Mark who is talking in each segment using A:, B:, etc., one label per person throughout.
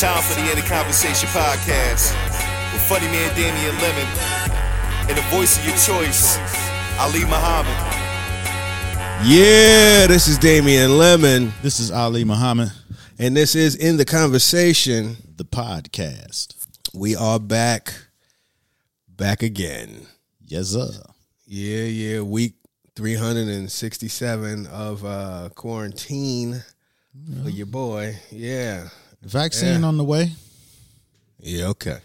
A: Time for the End of Conversation podcast with funny man Damian Lemon and the voice of your choice, Ali Muhammad.
B: Yeah, this is Damian Lemon.
C: This is Ali Muhammad.
B: And this is In the Conversation,
C: the podcast.
B: We are back again.
C: Yes, sir.
B: Yeah. Week 367 of quarantine for your boy. Yeah.
C: The vaccine on the way.
B: Yeah, okay.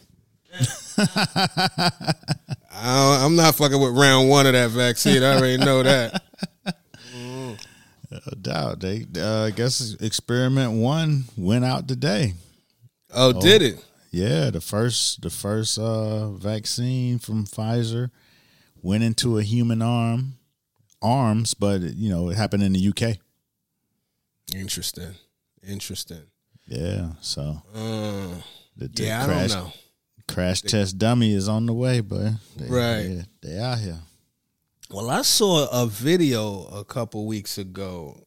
B: I'm not fucking with round one of that vaccine. I already know that.
C: No doubt. They, I guess experiment one went out today.
B: Oh, did it?
C: Yeah, the first vaccine from Pfizer went into a human arms, but it happened in the UK.
B: Interesting.
C: Yeah, so
B: I don't know.
C: Crash test dummy is on the way, but they out here.
B: Well, I saw a video a couple weeks ago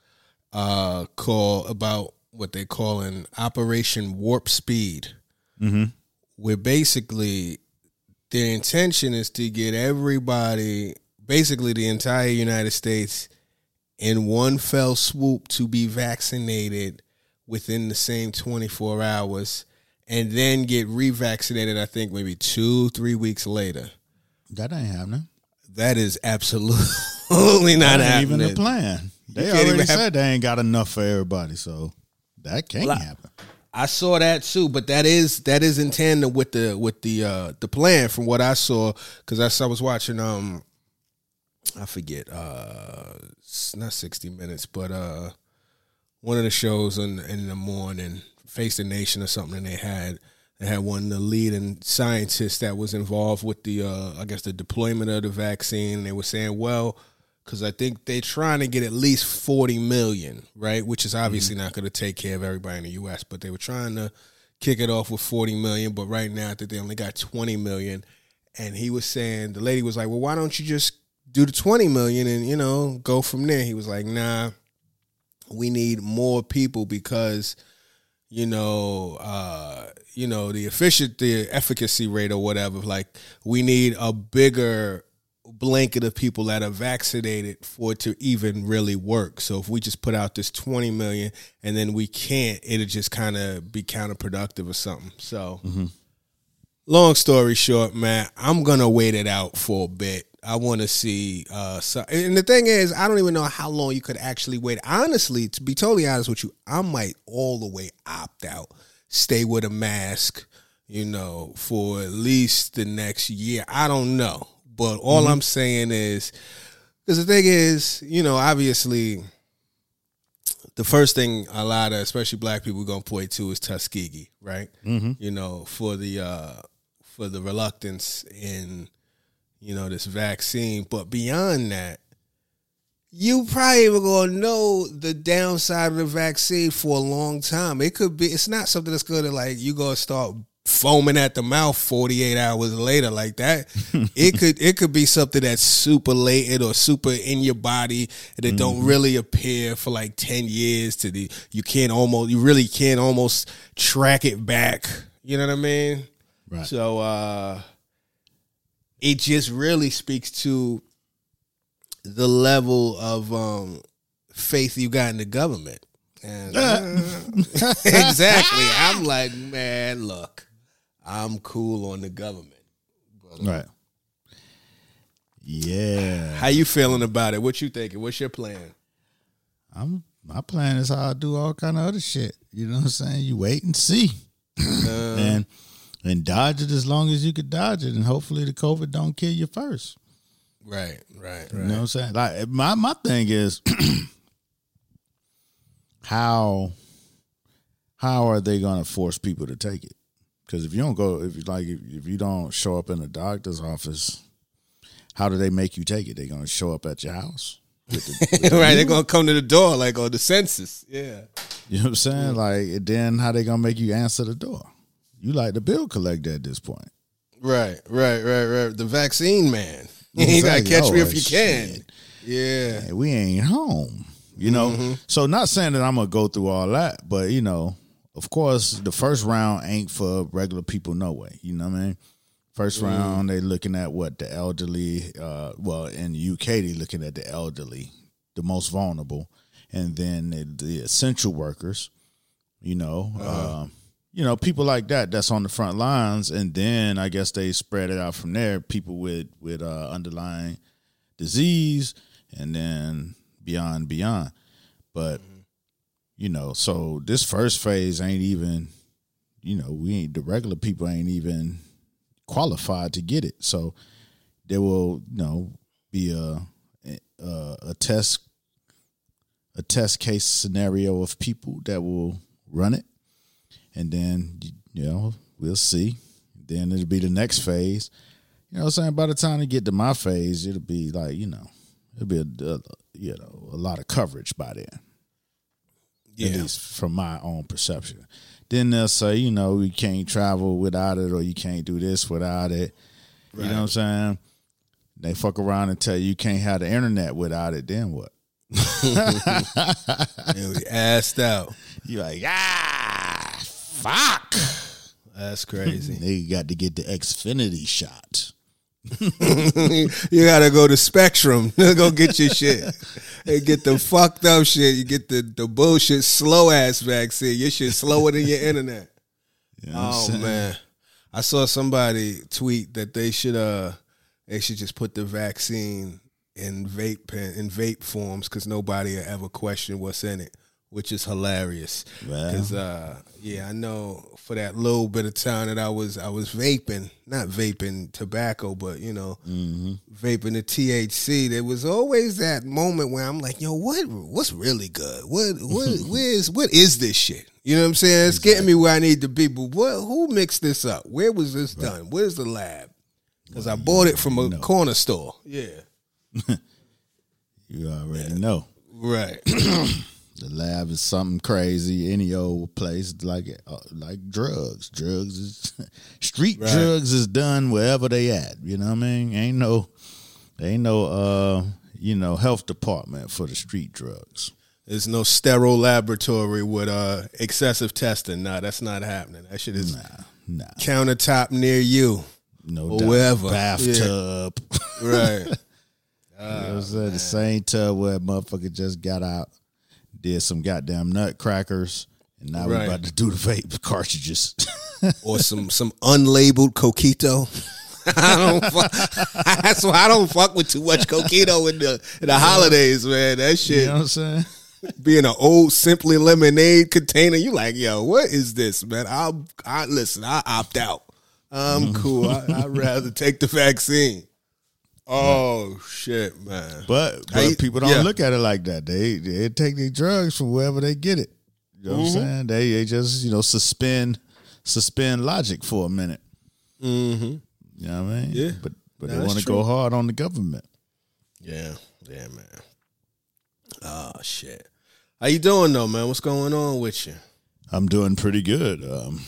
B: about what they call an Operation Warp Speed, where basically their intention is to get everybody, basically the entire United States, in one fell swoop to be vaccinated within the same 24 hours and then get revaccinated, I think, maybe 2-3 weeks later.
C: That ain't happening.
B: That is absolutely not happening.
C: Even the plan. They already said they ain't got enough for everybody, so that can't happen.
B: I saw that too, but that is in tandem with the plan from what I saw, because I was watching I forget not 60 Minutes, but one of the shows in the morning, Face the Nation or something, and they had one of the leading scientists that was involved with the I guess the deployment of the vaccine. And they were saying, well, because I think they're trying to get at least 40 million, right? Which is obviously not going to take care of everybody in the U.S., but they were trying to kick it off with 40 million. But right now, I think they only got 20 million. And he was saying, the lady was like, well, why don't you just do the 20 million and, go from there? He was like, nah, we need more people because, the efficacy rate or whatever, like we need a bigger blanket of people that are vaccinated for it to even really work. So if we just put out this 20 million and then we can't, it'll just kind of be counterproductive or something. So long story short, man, I'm going to wait it out for a bit. I want to see, and the thing is, I don't even know how long you could actually wait. Honestly, to be totally honest with you, I might all the way opt out, stay with a mask, for at least the next year. I don't know. But all I'm saying is, because the thing is, obviously, the first thing a lot of, especially black people, are going to point to is Tuskegee, right? For the reluctance in, this vaccine. But beyond that, you probably were going to know the downside of the vaccine for a long time. It's not something that's going to, like, you going to start foaming at the mouth 48 hours later like that. It could be something that's super latent or super in your body that don't really appear for like 10 years you really can't almost track it back. You know what I mean?
C: Right.
B: So it just really speaks to the level of faith you got in the government. And exactly. I'm like, man, look, I'm cool on the government. But,
C: right. Yeah.
B: How you feeling about it? What you thinking? What's your plan?
C: My plan is how I do all kind of other shit. You know what I'm saying? You wait and see. And dodge it as long as you could dodge it, and hopefully the COVID don't kill you first.
B: Right.
C: You know what I'm saying? Like my thing is how are they going to force people to take it? Because if you don't show up in the doctor's office, how do they make you take it? They're going to show up at your house.
B: Right, they're going to come to the door like on the census. Yeah.
C: You know what I'm saying? Like, then how they going to make you answer the door? You like the bill collector at this point.
B: Right. The vaccine man. You got to catch me if you can. Yeah.
C: We ain't home. So not saying that I'm going to go through all that, but, of course, the first round ain't for regular people, no way. You know what I mean? First round, they looking at what the elderly. Well, in the UK, they looking at the elderly, the most vulnerable, and then the essential workers. People like that. That's on the front lines, and then I guess they spread it out from there. People with underlying disease, and then beyond. But so this first phase ain't even. The regular people ain't even qualified to get it. So there will, be a test case scenario of people that will run it, and then we'll see. Then it'll be the next phase. You know what I'm saying? By the time they get to my phase, it'll be like it'll be a lot of coverage by then. Yeah. At least from my own perception. Then they'll say, you can't travel without it, or you can't do this without it. Right. You know what I'm saying? They fuck around and tell you can't have the internet without it. Then what?
B: And we assed out.
C: You're like, fuck.
B: That's crazy.
C: They got to get the Xfinity shot.
B: You gotta go to Spectrum. Go get your shit. And get the fucked up shit. You get the bullshit slow ass vaccine. Your shit slower than your internet. You know man. I saw somebody tweet that they should just put the vaccine in vape forms, because nobody will ever question what's in it, which is hilarious. Because I know for that little bit of time that I was vaping, not vaping tobacco, but vaping the THC, there was always that moment where I'm like, yo, what's really good? What is this shit? You know what I'm saying? It's getting me where I need to be, but who mixed this up? Where was this done? Where's the lab? Because I bought it from a corner store. Yeah.
C: You already know.
B: Right.
C: The lab is something crazy. Any old place like drugs. Drugs is street drugs is done wherever they at. You know what I mean? Ain't no health department for the street drugs.
B: There's no sterile laboratory with excessive testing. Nah, that's not happening. That shit is countertop near you.
C: No
B: or wherever.
C: Bathtub.
B: Yeah. Right.
C: The same tub where a motherfucker just got out, did some goddamn nutcrackers, and now we're about to do the vape cartridges.
B: Or some unlabeled coquito. That's why I don't fuck with too much coquito in the holidays, man. That shit.
C: You know what I'm saying?
B: Being an old Simply Lemonade container, you like, yo, what is this, man? I opt out. I'm cool. I'd rather take the vaccine. Oh shit, man!
C: But people don't look at it like that. They take their drugs from wherever they get it. You know what I'm saying? They just suspend logic for a minute. Mm-hmm. You know what I mean?
B: Yeah.
C: But they want to go hard on the government.
B: Yeah, man. Oh shit! How you doing though, man? What's going on with you?
C: I'm doing pretty good.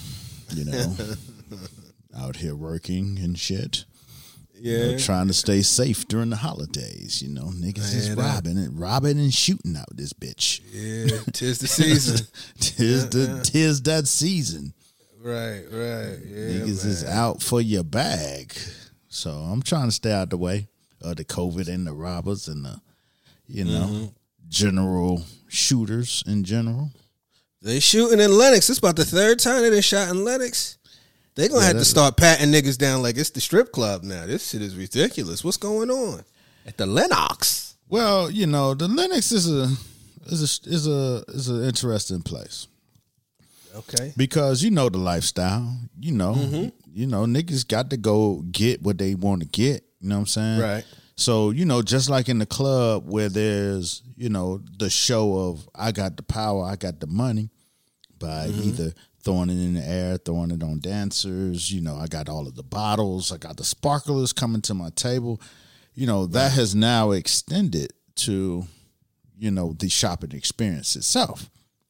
C: Out here working and shit.
B: Yeah,
C: trying to stay safe during the holidays. Niggas is robbing and shooting out this bitch.
B: Yeah, 'tis the season.
C: tis that season.
B: Right. Yeah,
C: niggas is out for your bag. So I'm trying to stay out the way of the COVID and the robbers and the general shooters in general.
B: They shooting in Lenox. It's about the third time they shot in Lenox. They're going to have to start patting niggas down like it's the strip club now. This shit is ridiculous. What's going on at the Lenox?
C: Well, the Lenox is an interesting place.
B: Okay.
C: Because the lifestyle. Niggas got to go get what they want to get. You know what I'm saying?
B: Right.
C: So, just like in the club where there's, the show of I got the power, I got the money by either throwing it in the air, throwing it on dancers. I got all of the bottles. I got the sparklers coming to my table. That has now extended to, the shopping experience itself.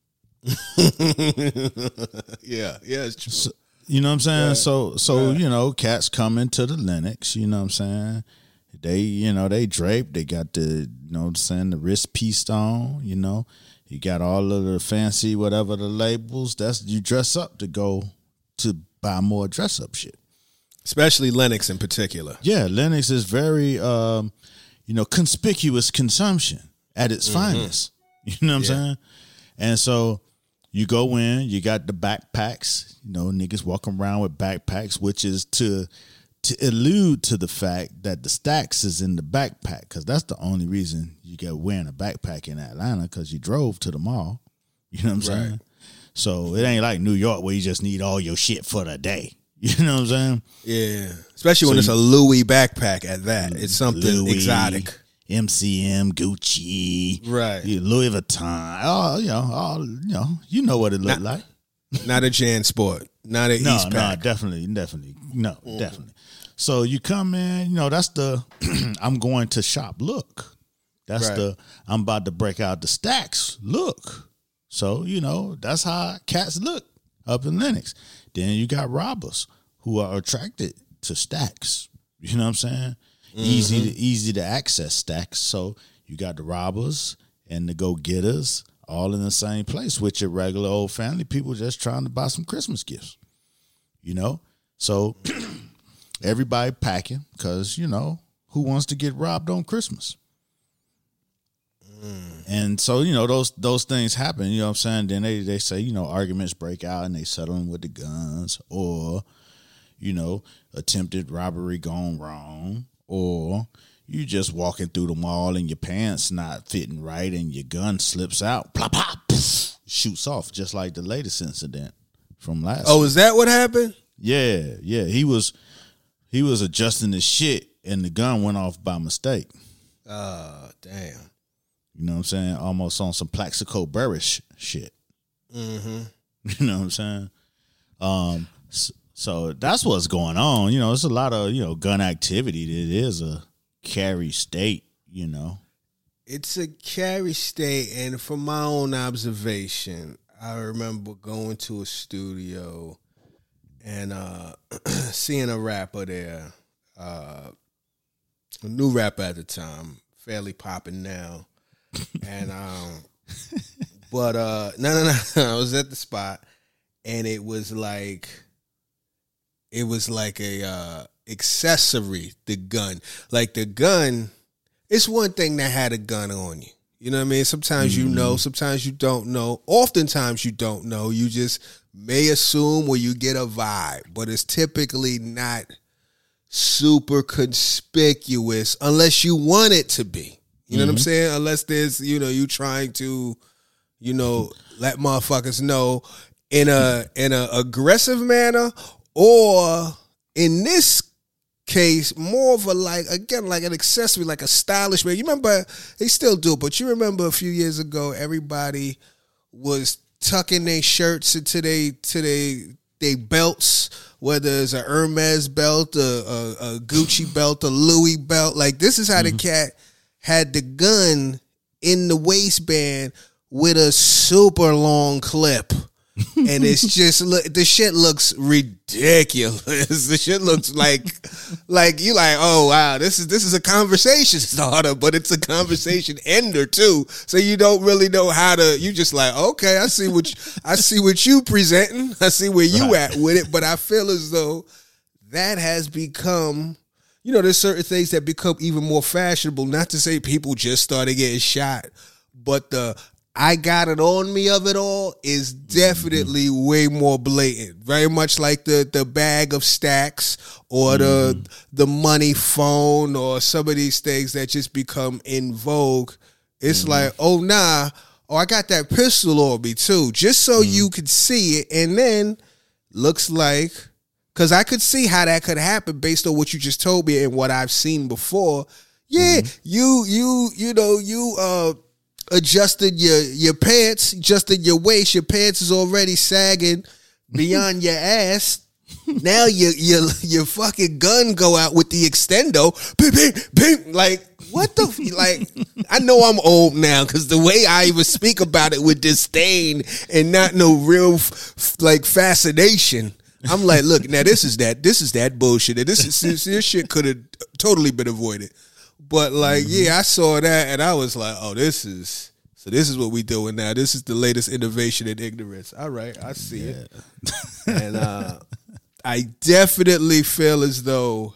B: Yeah, it's true.
C: So, you know what I'm saying? So cats come into the Lenox, you know what I'm saying? They, they drape, they got the, the wrist piece on, You got all of the fancy whatever the labels. That's you dress up to go to buy more dress up shit.
B: Especially Lennox in particular.
C: Yeah, Lennox is very conspicuous consumption at its finest. You know what I'm saying? And so you go in, you got the backpacks, niggas walking around with backpacks, which is to allude to the fact that the stacks is in the backpack, because that's the only reason you get wearing a backpack in Atlanta, because you drove to the mall. You know what I'm saying? So it ain't like New York where you just need all your shit for the day. You know what I'm saying?
B: Yeah. Especially when it's a Louis backpack at that. It's something Louis, exotic.
C: MCM, Gucci.
B: Right.
C: Louis Vuitton. You know what it look like.
B: Not a Jan Sport. Not an East Pack.
C: No, definitely. No, definitely. So you come in, that's the I'm going to shop look. That's the I'm about to break out the stacks look. So, that's how cats look up in Lennox. Then you got robbers who are attracted to stacks. You know what I'm saying? Easy to access stacks. So you got the robbers and the go-getters all in the same place, with your regular old family people just trying to buy some Christmas gifts. So everybody packing because, who wants to get robbed on Christmas? And so, those things happen, you know what I'm saying? Then they say, arguments break out and they settle them with the guns, or, attempted robbery gone wrong, or you just walking through the mall and your pants not fitting right and your gun slips out, plop, pop, poof, shoots off, just like the latest incident from last week.
B: Oh, is that what happened?
C: Yeah. He was adjusting his shit and the gun went off by mistake.
B: Oh, damn.
C: You know what I'm saying? Almost on some Plaxico Burress shit.
B: Mm-hmm.
C: You know what I'm saying? So that's what's going on. It's a lot of, gun activity. It is a carry state,
B: It's a carry state, and from my own observation, I remember going to a studio and seeing a rapper there, a new rapper at the time, fairly popping now. And but no, I was at the spot, and it was like a accessory. The gun, it's one thing that had a gun on you. You know what I mean? Sometimes you know, sometimes you don't know. Oftentimes you don't know. You just may assume or you get a vibe, but it's typically not super conspicuous unless you want it to be. You know what I'm saying? Unless there's, you trying to, let motherfuckers know in a aggressive manner, or in this case, more of a like an accessory, like a stylish man. You remember, they still do, but you remember a few years ago, everybody was tucking their shirts into they belts, whether it's a Hermes belt, a Gucci belt, a Louis belt. Like, this is how the cat had the gun in the waistband with a super long clip. And it's just, the shit looks ridiculous. The shit looks like you like, oh wow, this is a conversation starter, but it's a conversation ender too. So you don't really know how to. You just like, okay, I see what you presenting. I see where you at with it. But I feel as though that has become, there's certain things that become even more fashionable. Not to say people just started getting shot, but the I got it on me of it all is definitely way more blatant. Very much like the bag of stacks or the money phone or some of these things that just become in vogue. It's like, oh I got that pistol on me too, just so you could see it. And then looks like, because I could see how that could happen based on what you just told me and what I've seen before. Yeah, you adjusted your pants, adjusted your waist. Your pants is already sagging beyond your ass. Now your fucking gun go out with the extendo. Beep, beep, beep. Like, what the like? I know I'm old now because the way I even speak about it with disdain and not no real fascination. I'm like, look, now this is that bullshit. This shit could have totally been avoided. But like, yeah, I saw that and I was like, oh, this is So this is what we doing now. This is the latest innovation in ignorance. All right, I see it. And I definitely feel as though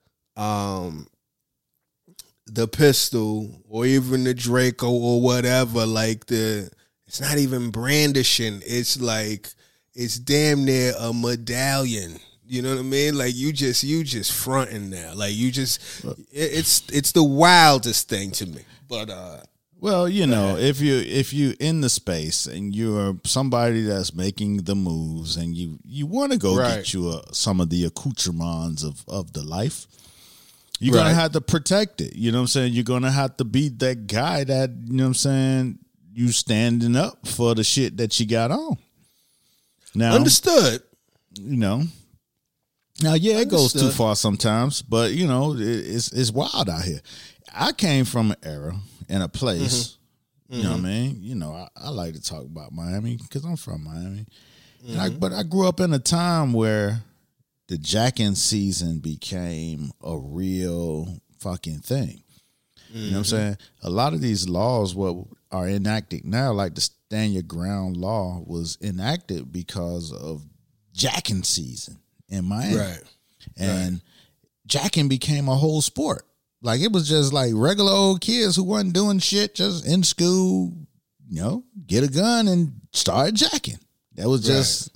B: the pistol or even the Draco or whatever, like it's not even brandishing. It's like it's damn near a medallion. You know what I mean? Like you just fronting now. Like you just it's the wildest thing to me. But
C: well, you know, if you in the space and you're somebody that's making the moves and you want to go get you some of the accoutrements of the life, you're gonna have to protect it. You know what I'm saying? You're gonna have to be that guy that, you know what I'm saying, you standing up for the shit that you got on. Now,
B: understood.
C: You know. Now, yeah, it goes too far sometimes, but you know, it's wild out here. I came from an era and a place, you know what I mean? You know, I like to talk about Miami because I'm from Miami. But I grew up in a time where the jacking season became a real fucking thing. You know what I'm saying? A lot of these laws what are enacted now, like the Stand Your Ground law was enacted because of jacking season in Miami. Right. And jacking became a whole sport. Like it was just like regular old kids who wasn't doing shit, just in school, you know, get a gun and start jacking. That was just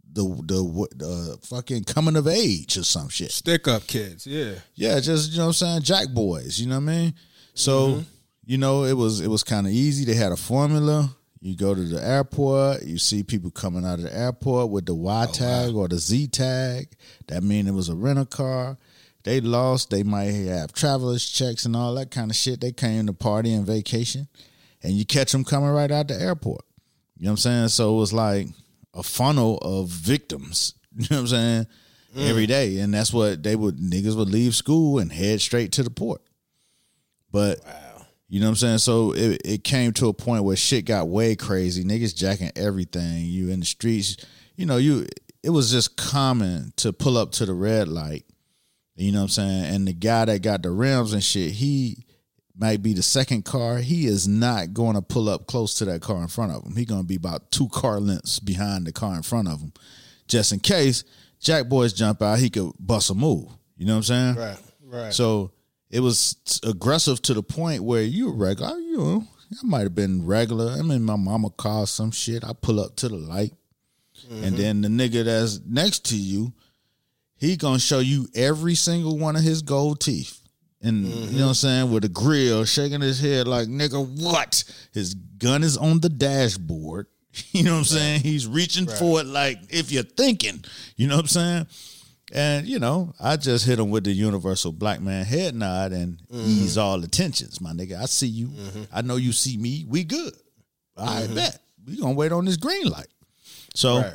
C: the fucking coming of age or some shit.
B: Stick up kids, yeah.
C: Yeah, just, you know what I'm saying, jack boys, you know what I mean? So, you know, it was kind of easy. They had a formula. You go to the airport, you see people coming out of the airport with the Y tag or the Z tag. That mean it was a rental car. They lost. They might have traveler's checks and all that kind of shit. They came to party and vacation, and you catch them coming right out the airport. You know what I'm saying? So it was like a funnel of victims. You know what I'm saying? Every day, and that's what niggas would leave school and head straight to the port. But you know what I'm saying? So it came to a point where shit got way crazy. Niggas jacking everything. You in the streets, you know, it was just common to pull up to the red light. You know what I'm saying? And the guy that got the rims and shit, he might be the second car. He is not going to pull up close to that car in front of him. He's going to be about 2 car lengths behind the car in front of him. Just in case jack boys jump out, he could bust a move. You know what I'm saying?
B: Right.
C: So it was aggressive to the point where you were regular. You know, I might have been regular. I'm in my mama car, some shit. I pull up to the light. And then the nigga that's next to you, he gonna show you every single one of his gold teeth. And you know what I'm saying? With a grill, shaking his head like, nigga, what? His gun is on the dashboard. You know what I'm saying? He's reaching for it like if you're thinking. You know what I'm saying? And, you know, I just hit him with the universal black man head nod and ease all the tensions, my nigga. I see you. I know you see me. We good. I bet. We gonna wait on this green light. So,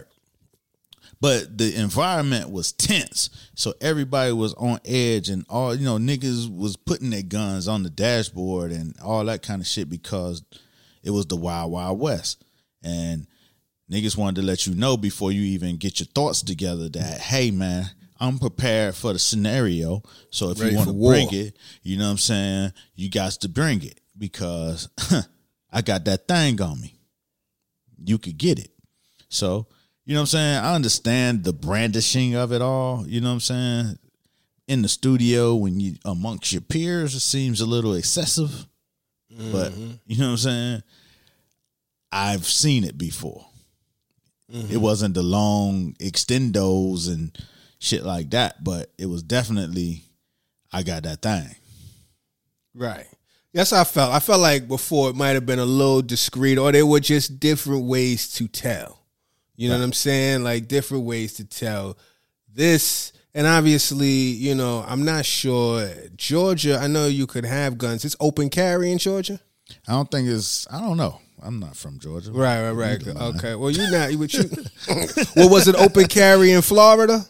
C: but the environment was tense. So everybody was on edge and all, you know, niggas was putting their guns on the dashboard and all that kind of shit because it was the Wild Wild West. And niggas wanted to let you know before you even get your thoughts together that, hey, man, I'm prepared for the scenario. So if you want to bring it, you know what I'm saying, you got to bring it because I got that thing on me. You could get it. So, you know what I'm saying? I understand the brandishing of it all. You know what I'm saying? In the studio, when you amongst your peers, it seems a little excessive. But, you know what I'm saying? I've seen it before. It wasn't the long extendos and shit like that, but it was definitely, I got that thing.
B: Right. That's how I felt. I felt like before it might have been a little discreet or there were just different ways to tell. You know what I'm saying? Like different ways to tell this. And obviously, you know, I'm not sure. Georgia, I know you could have guns. It's open carry in Georgia?
C: I don't know. I'm not from Georgia.
B: Right. Okay. Well, you're not. Well, was it open carry in Florida?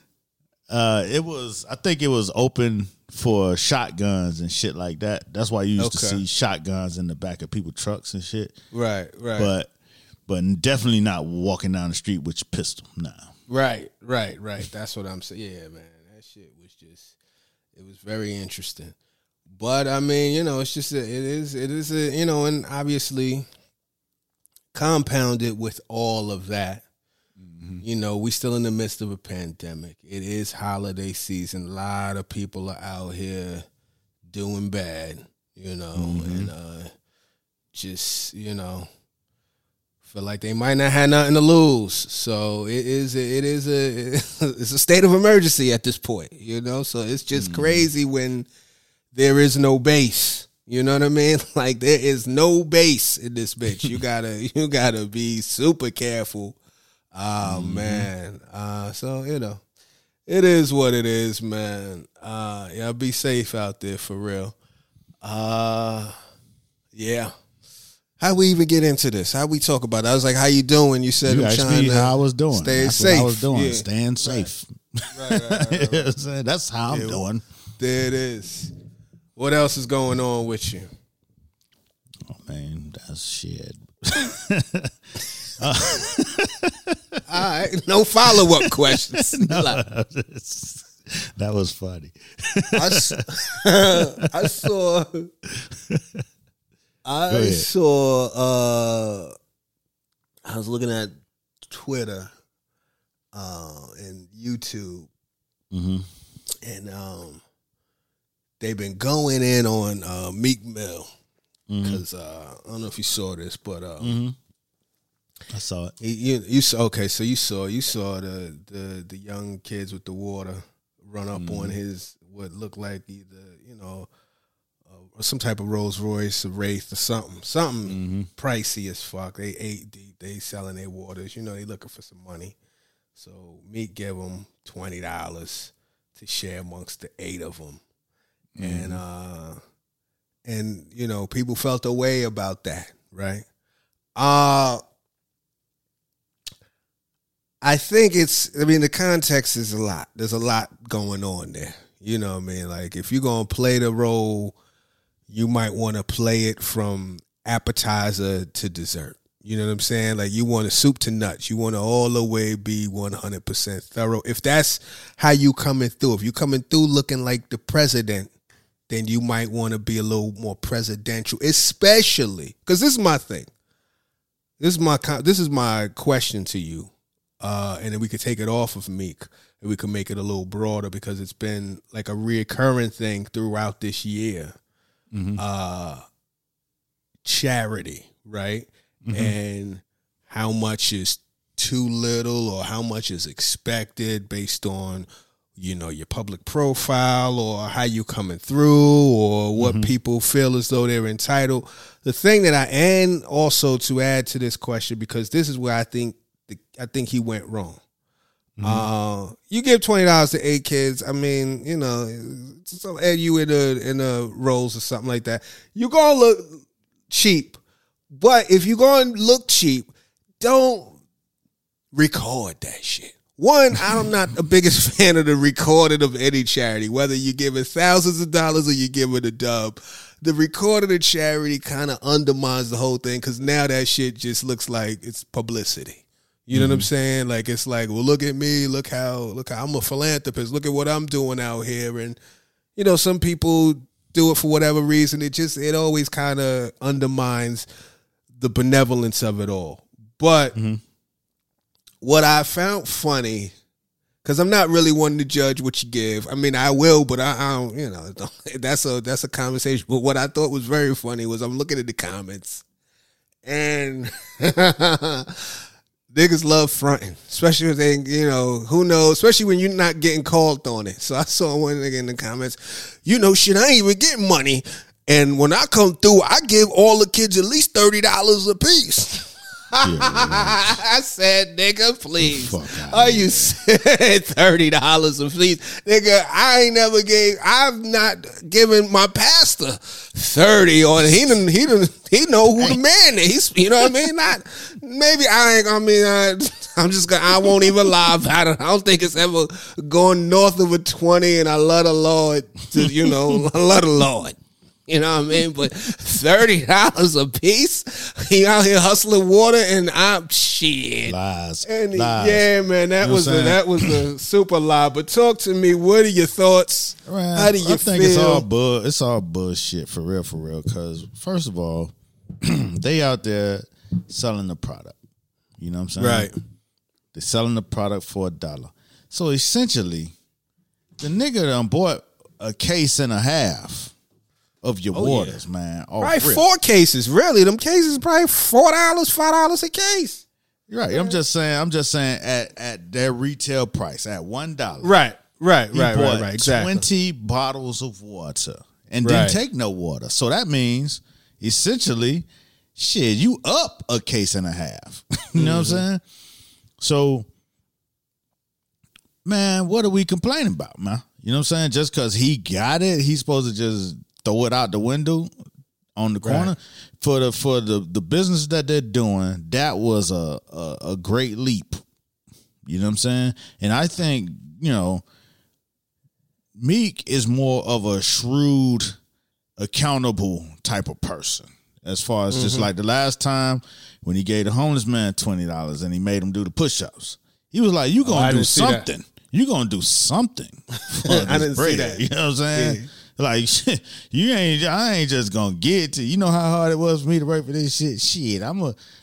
C: I think it was open for shotguns and shit like that. That's why you used to see shotguns in the back of people's trucks and shit.
B: Right.
C: But definitely not walking down the street with your pistol. Nah.
B: Right. That's what I'm saying. Yeah, man. That shit was it was very interesting. But I mean, you know, it's just it is you know, and obviously compounded with all of that. You know, we still in the midst of a pandemic. It is holiday season. A lot of people are out here doing bad, you know, and just, you know, feel like they might not have nothing to lose. So it's a state of emergency at this point, you know. So it's just crazy when there is no base. You know what I mean? Like, there is no base in this bitch. You gotta be super careful. Oh man. So, you know, it is what it is, man. Yeah, be safe out there for real. Yeah. How we even get into this? How we talk about it? I was like, how you doing? You said,
C: You
B: I'm
C: asked
B: trying
C: me
B: to
C: how I was doing.
B: stay
C: That's
B: safe.
C: what I was doing.
B: Yeah.
C: Staying safe.
B: Right.
C: That's how I'm doing.
B: There it is. What else is going on with you?
C: Oh man, that's shit.
B: All right, no follow-up questions.
C: That was funny.
B: I saw I was looking at Twitter and YouTube, and they've been going in on Meek Mill because I don't know if you saw this, but
C: I saw it.
B: you saw, okay, so you saw the young kids with the water run up on his what looked like either, you know, some type of Rolls Royce, a Wraith, or something pricey as fuck. They 8 deep. They selling their waters. You know, they looking for some money. So Meek gave them $20 to share amongst the 8 of them, and you know, people felt a way about that, right? I think the context is a lot. There's a lot going on there. You know what I mean? Like, if you're going to play the role, you might want to play it from appetizer to dessert. You know what I'm saying? Like, you want a soup to nuts. You want to all the way be 100% thorough. If that's how you coming through, if you coming through looking like the president, then you might want to be a little more presidential, especially, because this is my thing. This is my question to you. And then we could take it off of Meek and we could make it a little broader, because it's been like a reoccurring thing throughout this year. Charity, right? And how much is too little or how much is expected based on, you know, your public profile or how you coming through or what people feel as though they're entitled. The thing that and also to add to this question, because this is where I think he went wrong. You give $20 to 8 kids. I mean, you know, so add you in a Rolls or something like that. You're gonna look cheap, but if you're gonna look cheap, don't record that shit. One, I'm not the biggest fan of the recording of any charity, whether you give it thousands of dollars or you give it a dub. The recording of charity kind of undermines the whole thing, because now that shit just looks like it's publicity. You know what I'm saying? Like, it's like, well, look at me, look how I'm a philanthropist. Look at what I'm doing out here. And, you know, some people do it for whatever reason. It always kind of undermines the benevolence of it all. But what I found funny, because I'm not really wanting to judge what you give. I mean, I will, but I don't, you know, that's a conversation. But what I thought was very funny was I'm looking at the comments, and niggas love fronting, especially when they, you know, who knows, especially when you're not getting called on it. So I saw one nigga in the comments, you know, shit, I ain't even getting money. And when I come through, I give all the kids at least $30 a piece. I said, nigga, please. Oh, you said $30 a piece. Nigga, I've not given my pastor 30, or he know who the man is. You know what I mean? I won't even lie about it. I don't think it's ever going north of a 20, and I love the Lord. I love the Lord. You know what I mean? But $30 a piece, he out here hustling water, and I'm shit.
C: Lies.
B: And
C: Lies.
B: yeah, man, that
C: You know
B: was
C: what I'm saying?
B: a super lie. But talk to me. What are your thoughts?
C: Man,
B: How do you
C: I think
B: feel?
C: it's all bullshit for real. Because first of all, they out there selling the product. You know what I'm saying?
B: Right.
C: They're selling the product for $1. So essentially, the nigga done bought a case and a half of your waters, man.
B: Probably 4 cases. Really, them cases probably $4, $5 a case.
C: You're right. I'm just saying at their retail price at $1.
B: Right.
C: He bought
B: Exactly.
C: 20 bottles of water and didn't take no water. So that means essentially, shit, you up a case and a half. You know what I'm saying? So, man, what are we complaining about, man? You know what I'm saying? Just because he got it, he's supposed to just throw it out the window on the corner.
B: Right.
C: For the business that they're doing, that was a great leap. You know what I'm saying? And I think, you know, Meek is more of a shrewd, accountable type of person. As far as just like the last time when he gave the homeless man $20 and he made him do the push-ups. He was like, you going to do something. You going to do something.
B: I didn't see that.
C: You know what I'm saying? Yeah. Like, shit, I ain't just going to get to, you know how hard it was for me to work for this shit? Shit, I'm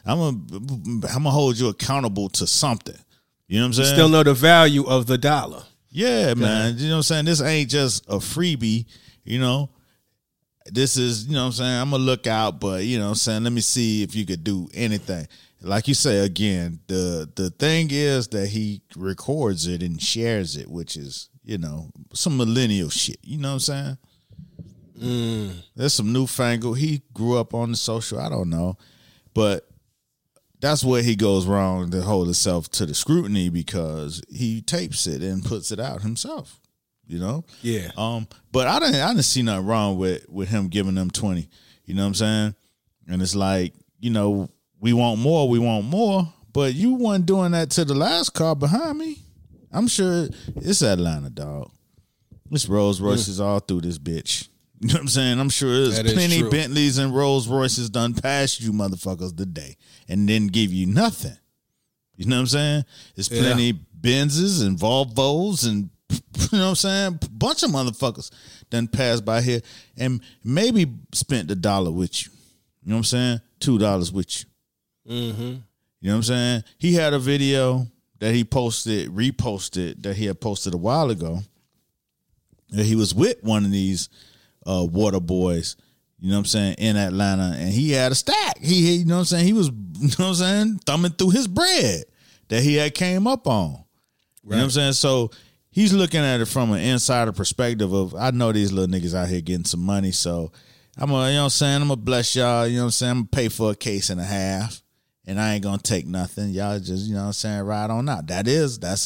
C: gonna hold you accountable to something. You know what I'm saying?
B: Still know the value of the dollar.
C: Yeah, man. You know what I'm saying? This ain't just a freebie, you know. This is, you know what I'm saying, I'm going to look out, but, you know what I'm saying, let me see if you could do anything. Like you say, again, the thing is that he records it and shares it, which is, you know, some millennial shit. You know what I'm saying? There's some newfangled. He grew up on the social, I don't know. But that's where he goes wrong to hold himself to the scrutiny because he tapes it and puts it out himself. You know?
B: Yeah.
C: But I didn't see nothing wrong with him giving them 20. You know what I'm saying? And it's like, you know, we want more, but you weren't doing that to the last car behind me. I'm sure it's Atlanta, dog. It's Rolls Royces all through this bitch. You know what I'm saying? I'm sure there's plenty Bentleys and Rolls Royces done past you motherfuckers today and didn't give you nothing. You know what I'm saying? There's plenty Benzes and Volvos and, you know what I'm saying? Bunch of motherfuckers done passed by here and maybe spent $1 with you. You know what I'm saying? $2 with you.
B: Mm-hmm.
C: You know what I'm saying? He had a video that he reposted that he had posted a while ago. That he was with one of these water boys, you know what I'm saying, in Atlanta, and he had a stack. He you know what I'm saying? He was, you know what I'm saying, thumbing through his bread that he had came up on. Right. You know what I'm saying? So he's looking at it from an insider perspective of, I know these little niggas out here getting some money, so I'm gonna, you know what I'm saying, I'm gonna bless y'all, you know what I'm saying, I'm gonna pay for a case and a half, and I ain't gonna take nothing. Y'all just, you know what I'm saying, ride on out. That's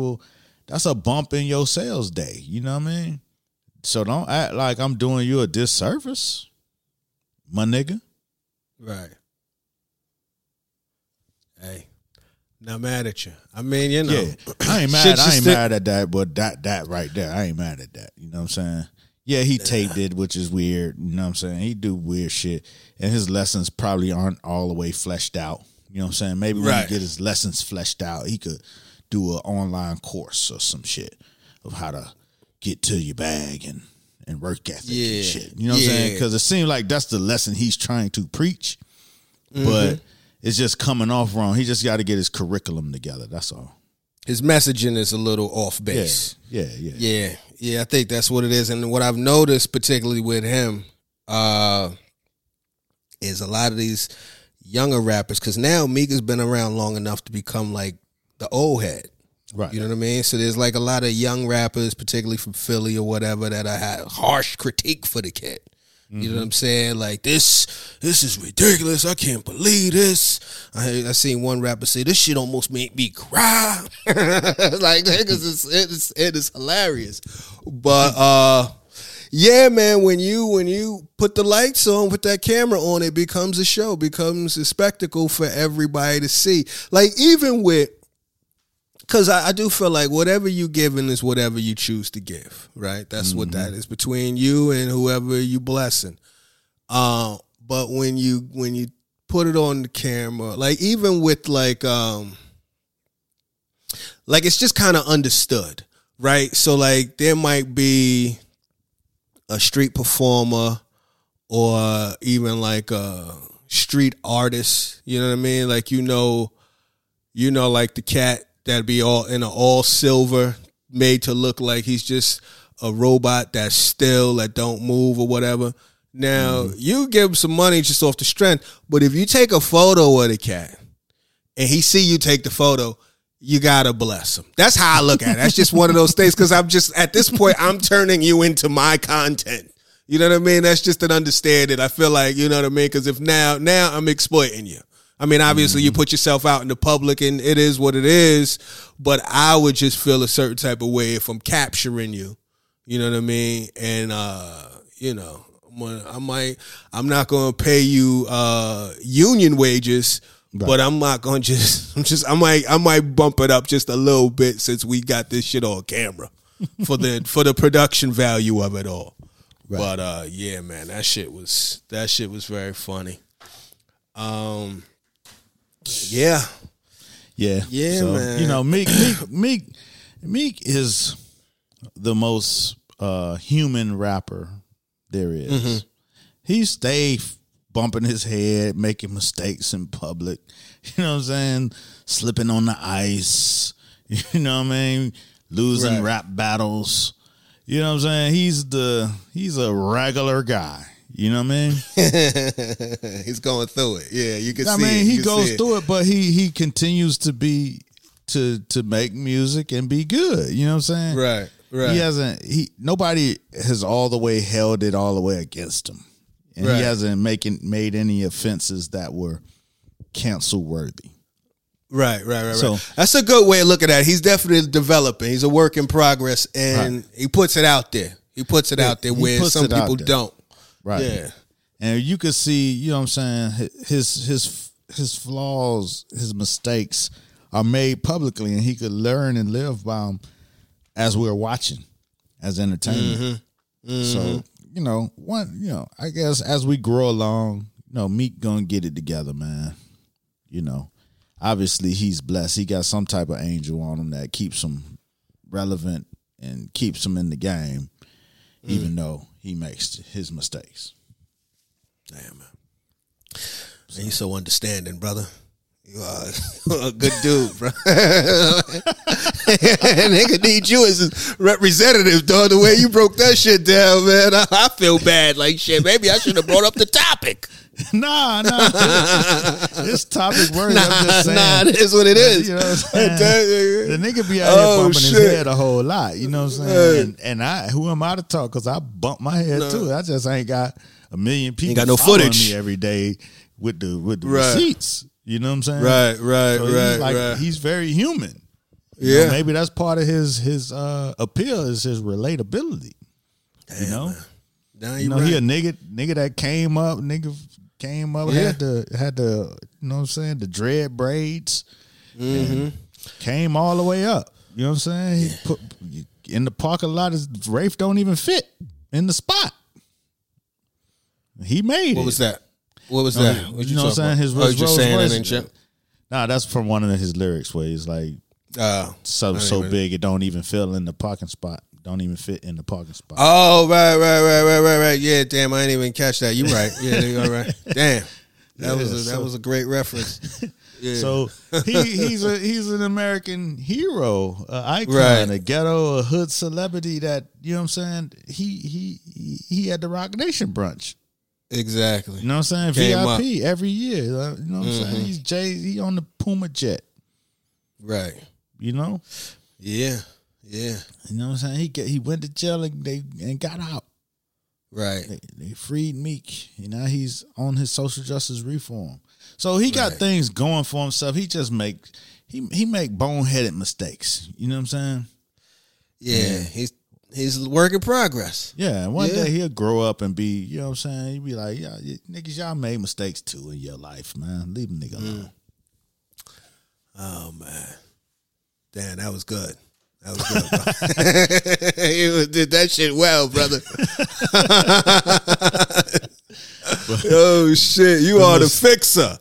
C: a bump in your sales day. You know what I mean? So don't act like I'm doing you a disservice, my nigga.
B: Right. Hey, not mad at you. I mean, you know.
C: Yeah, I ain't mad at that, but that right there, I ain't mad at that. You know what I'm saying? Yeah, he taped it, which is weird. You know what I'm saying? He do weird shit. And his lessons probably aren't all the way fleshed out. You know what I'm saying? Maybe when he get his lessons fleshed out, he could do an online course or some shit of how to get to your bag and work ethic and shit. You know what I'm saying? Because it seems like that's the lesson he's trying to preach. But it's just coming off wrong. He just got to get his curriculum together. That's all.
B: His messaging is a little off base.
C: Yeah.
B: I think that's what it is. And what I've noticed, particularly with him, is a lot of these younger rappers, because now Meek has been around long enough to become like the old head.
C: Right.
B: You know what I mean? So there's like a lot of young rappers, particularly from Philly or whatever, that I had harsh critique for the kid. You know what I'm saying? Like, this is ridiculous. I can't believe this. I seen one rapper say, this shit almost made me cry. Like, because it is hilarious. But, yeah, man, when you put the lights on, put that camera on, it becomes a show, becomes a spectacle for everybody to see. Like, even with because I do feel like whatever you giving is whatever you choose to give, right? That's what that is between you and whoever you blessing. But when you put it on the camera, like even with like it's just kind of understood, right? So like there might be a street performer or even like a street artist, you know what I mean? Like you know like the cat that'd be all in an all silver, made to look like he's just a robot that's still, that don't move or whatever. Now, you give him some money just off the strength, but if you take a photo of the cat and he see you take the photo, you gotta bless him. That's how I look at it. That's just one of those things, because I'm just, at this point, I'm turning you into my content. You know what I mean? That's just an understanding. I feel like, you know what I mean? Because if now I'm exploiting you. I mean, obviously you put yourself out in the public and it is what it is, but I would just feel a certain type of way if I'm capturing you. You know what I mean? And, you know, I'm not going to pay you union wages, right, but I'm not going to I might bump it up just a little bit since we got this shit on camera for the production value of it all. Right. But yeah, man, that shit was very funny. Yeah. So, man.
C: You know, Meek is the most human rapper there is. Mm-hmm. He stay bumping his head, making mistakes in public. You know what I'm saying? Slipping on the ice. You know what I mean? Losing rap battles. You know what I'm saying? He's a regular guy. You know what I mean?
B: He's going through it. Yeah, you can see it.
C: I mean, he goes through it, but he continues to make music and be good. You know what I'm saying?
B: Right.
C: Nobody has all the way held it all the way against him. And he hasn't made any offenses that were cancel worthy.
B: Right. So that's a good way of looking at it. He's definitely developing. He's a work in progress, and he puts it out there. He puts it out there where some people don't.
C: Right. Yeah. And you could see, you know what I'm saying, his flaws, his mistakes are made publicly, and he could learn and live by them as we're watching, as entertainment. So, I guess as we grow along, Meek gonna get it together, man. Obviously he's blessed. He got some type of angel on him that keeps him relevant and keeps him in the game, even though he makes his mistakes.
B: Damn, man. He's so understanding, brother. You are a good dude, bro. Nigga need you as a representative, dog. The way you broke that shit down, man, I feel bad. Like, shit, maybe I should have brought up the topic.
C: Nah. This topic worthy. I'm just saying.
B: It is what it is.
C: You know what I'm saying? The nigga be out here bumping his head a whole lot. You know what I'm saying? And who am I to talk? Because I bump my head too. I just ain't got a million people
B: ain't got no footage
C: me every day with the receipts. You know what I'm saying?
B: Right.
C: He's very human.
B: Yeah.
C: Maybe that's part of his appeal is his relatability.
B: Damn,
C: you know?
B: Man. Nah,
C: he a nigga that came up, had the you know what I'm saying, the dread braids. And came all the way up. You know what I'm saying? He put in the parking lot, his Rafe don't even fit in the spot. He made
B: What
C: it.
B: was that? What was that?
C: You know what I'm saying? His
B: Rolls Royce.
C: Nah, that's from one of his lyrics where he's like, so big it don't even fill in the parking spot. Don't even fit in the parking spot.
B: Oh, right. Yeah, damn, I didn't even catch that. You right. Yeah, you're right. Damn. That was a great reference. Yeah.
C: So he's an American hero, an icon, a ghetto, a hood celebrity that, you know what I'm saying? He had the Rock Nation brunch.
B: Exactly.
C: You know what I'm saying? VIP every year. You know what I'm saying? He on the Puma jet.
B: Right.
C: You know?
B: Yeah.
C: You know what I'm saying? He went to jail and got out.
B: Right.
C: They freed Meek. He's on his social justice reform. So he got things going for himself. He just make boneheaded mistakes. You know what I'm saying?
B: Yeah. He's a work in progress.
C: Yeah, and one day he'll grow up and be, you know what I'm saying? He'll be like, yeah, niggas, y'all made mistakes too in your life, man. Leave a nigga alone.
B: Oh, man. Damn, that was good. That was good, bro. You did that shit well, brother. Oh shit, you are the fixer.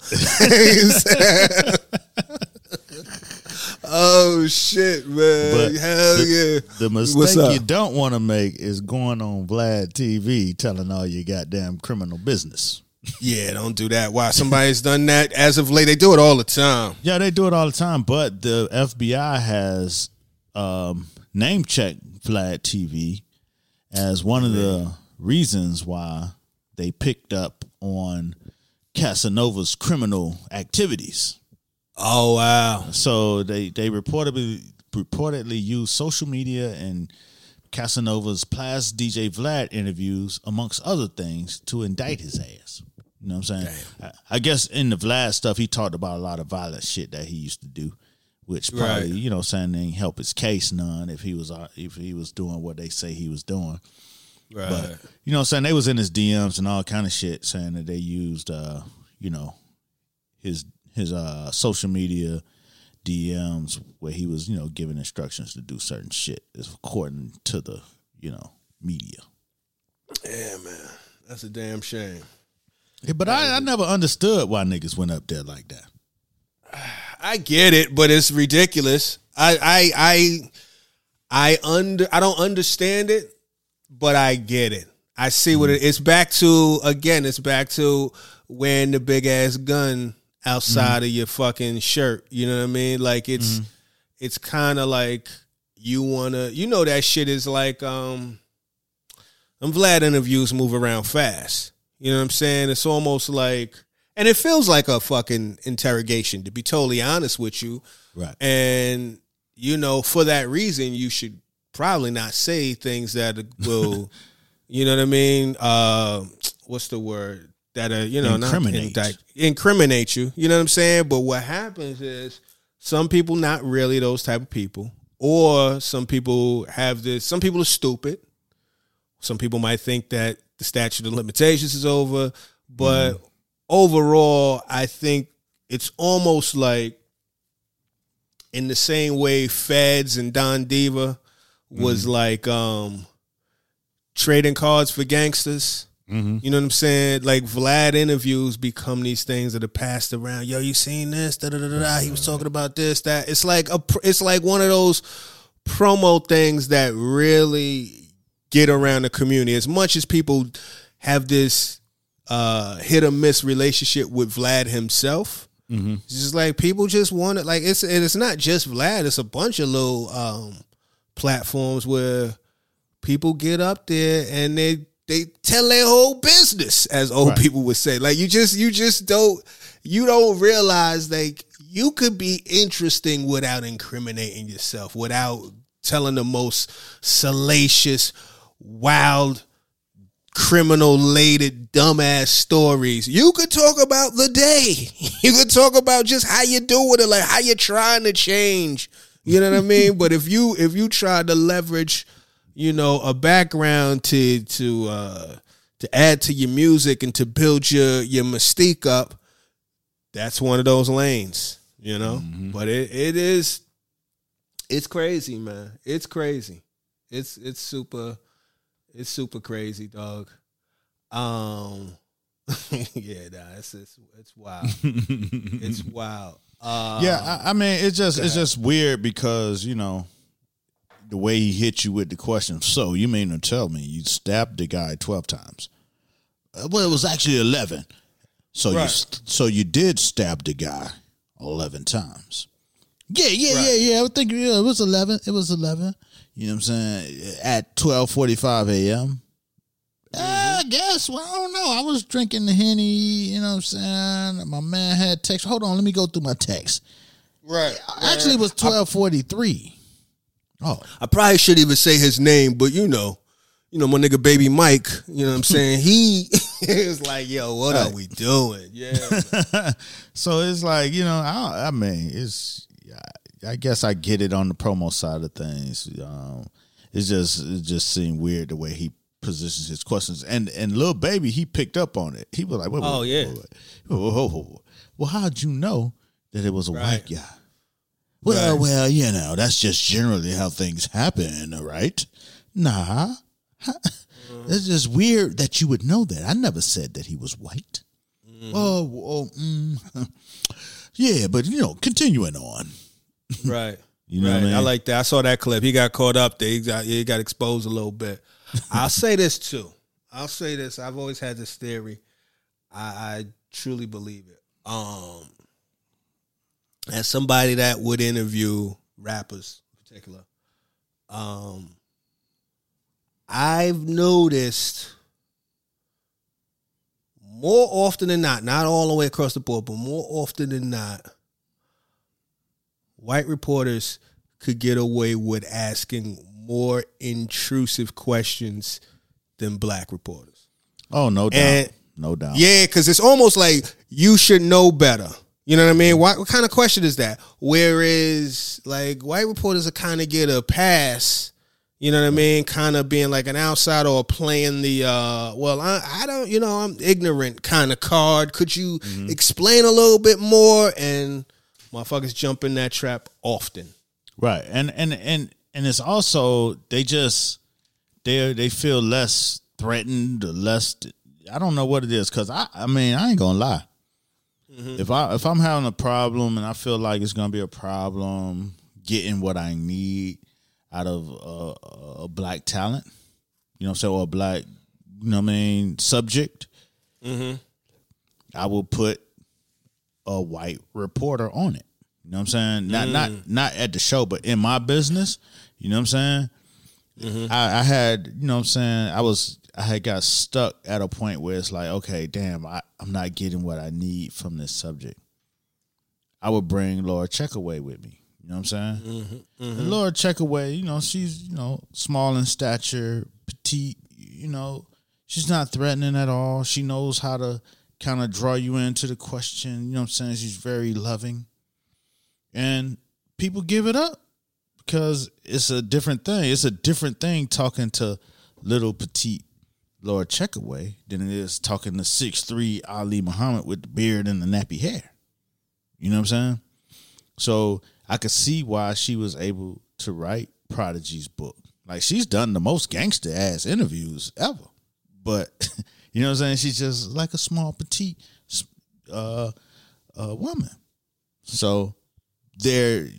B: Oh shit, man.
C: But
B: Hell yeah.
C: The mistake you don't want to make is going on Vlad TV telling all your goddamn criminal business.
B: Yeah, don't do that. Why? Somebody's done that as of late. They do it all the time.
C: Yeah, they do it all the time. But the FBI has name checked Vlad TV as one of the reasons why they picked up on Casanova's criminal activities.
B: Oh wow!
C: So they reportedly used social media and Casanova's past DJ Vlad interviews, amongst other things, to indict his ass. You know what I'm saying? I guess in the Vlad stuff, he talked about a lot of violent shit that he used to do, which probably, you know, saying didn't help his case none if he was doing what they say he was doing.
B: Right.
C: But, you know what I'm saying? They was in his DMs and all kind of shit saying that they used, you know, his social media DMs where he was, you know, giving instructions to do certain shit, according to the, you know, media.
B: Yeah, man. That's a damn shame.
C: Yeah, but I never understood why niggas went up there like that.
B: I get it, but it's ridiculous. I don't understand it, but I get it. I see what it's back to. Again, it's back to wearing the big ass gun outside of your fucking shirt. You know what I mean? Like it's kind of like you wanna. You know that shit is like them Vlad interviews move around fast. You know what I'm saying? It's almost like, and it feels like a fucking interrogation, to be totally honest with you.
C: Right.
B: And, you know, for that reason, you should probably not say things that will, you know what I mean? What's the word? That, you know, incriminate you. You know what I'm saying? But what happens is some people not really those type of people, or some people have this, some people are stupid. Some people might think that the statute of limitations is over, but overall, I think it's almost like in the same way Feds and Don Diva was like trading cards for gangsters. You know what I'm saying? Like Vlad interviews become these things that are passed around. Yo, you seen this? Da da da da. He was talking about this, that. It's like one of those promo things that really get around the community. As much as people have this hit or miss relationship with Vlad himself, it's just like people just want it. Like it's not just Vlad. It's a bunch of little platforms where people get up there and they tell their whole business, as old people would say. Like you don't realize like you could be interesting without incriminating yourself, without telling the most salacious, wild, criminal-lated, dumbass stories. You could talk about the day. You could talk about just how you doing it, like how you're trying to change. You know what I mean? But if you try to leverage, you know, a background to add to your music and to build your mystique up, that's one of those lanes, you know? But it's crazy, man. It's crazy. It's super crazy, dog. Yeah, it's wild. It's wild.
C: Yeah, I mean, it's just weird because, you know, the way he hit you with the question. So you mean to tell me you stabbed the guy 12 times? Well, it was actually 11. So you did stab the guy 11 times. Yeah. I think it was 11. It was 11. You know what I'm saying? At 12:45 a.m. I guess. Well, I don't know. I was drinking the Henny. You know what I'm saying? My man had text. Hold on. Let me go through my text.
B: Right.
C: Actually, it was 12:43. Oh,
B: I probably shouldn't even say his name, but you know, my nigga Baby Mike, you know what I'm saying? He is like, yo, what are we doing? Yeah.
C: So it's like, you know, I mean, I guess I get it on the promo side of things. It just seemed weird the way he positions his questions. And Lil Baby, he picked up on it. He was like, wait. Well, how'd you know that it was a white guy? Well, you know, that's just generally how things happen, right? Nah. It's just weird that you would know that. I never said that he was white. Yeah, but, you know, continuing on.
B: Right.
C: You know what I mean?
B: I like that. I saw that clip. He got caught up there. He got exposed a little bit. I'll say this, too. I've always had this theory. I truly believe it. As somebody that would interview rappers in particular, I've noticed more often than not all the way across the board, but more often than not, white reporters could get away with asking more intrusive questions than black reporters.
C: Oh, no doubt. No doubt.
B: Yeah, because it's almost like you should know better. You know what I mean? What kind of question is that? Whereas, like, white reporters kind of get a pass, you know what I mean? Kind of being like an outsider or playing the, I don't, you know, I'm ignorant kind of card. Could you explain a little bit more? And motherfuckers jump in that trap often.
C: Right. And it's also, they feel less threatened, or less, I don't know what it is. Cause I mean, I ain't gonna lie. If I'm having a problem and I feel like it's gonna be a problem getting what I need out of a black talent, you know what I'm saying, or a black, you know what I mean, subject, I will put a white reporter on it. You know what I'm saying? Not at the show, but in my business, you know what I'm saying? I had, you know what I'm saying, I had got stuck at a point where it's like, okay, damn, I'm not getting what I need from this subject. I would bring Laura Checkaway with me. You know what I'm saying? And Laura Checkaway, you know, she's, you know, small in stature, petite, you know, she's not threatening at all. She knows how to kind of draw you into the question. You know what I'm saying? She's very loving. And people give it up because it's a different thing. It's a different thing talking to little petite Laura Checkaway than it is talking to 6'3" Ali Muhammad with the beard and the nappy hair. You know what I'm saying? So I could see why she was able to write Prodigy's book. Like, she's done the most gangster ass interviews ever. But, you know what I'm saying? She's just like a small, petite woman. So they're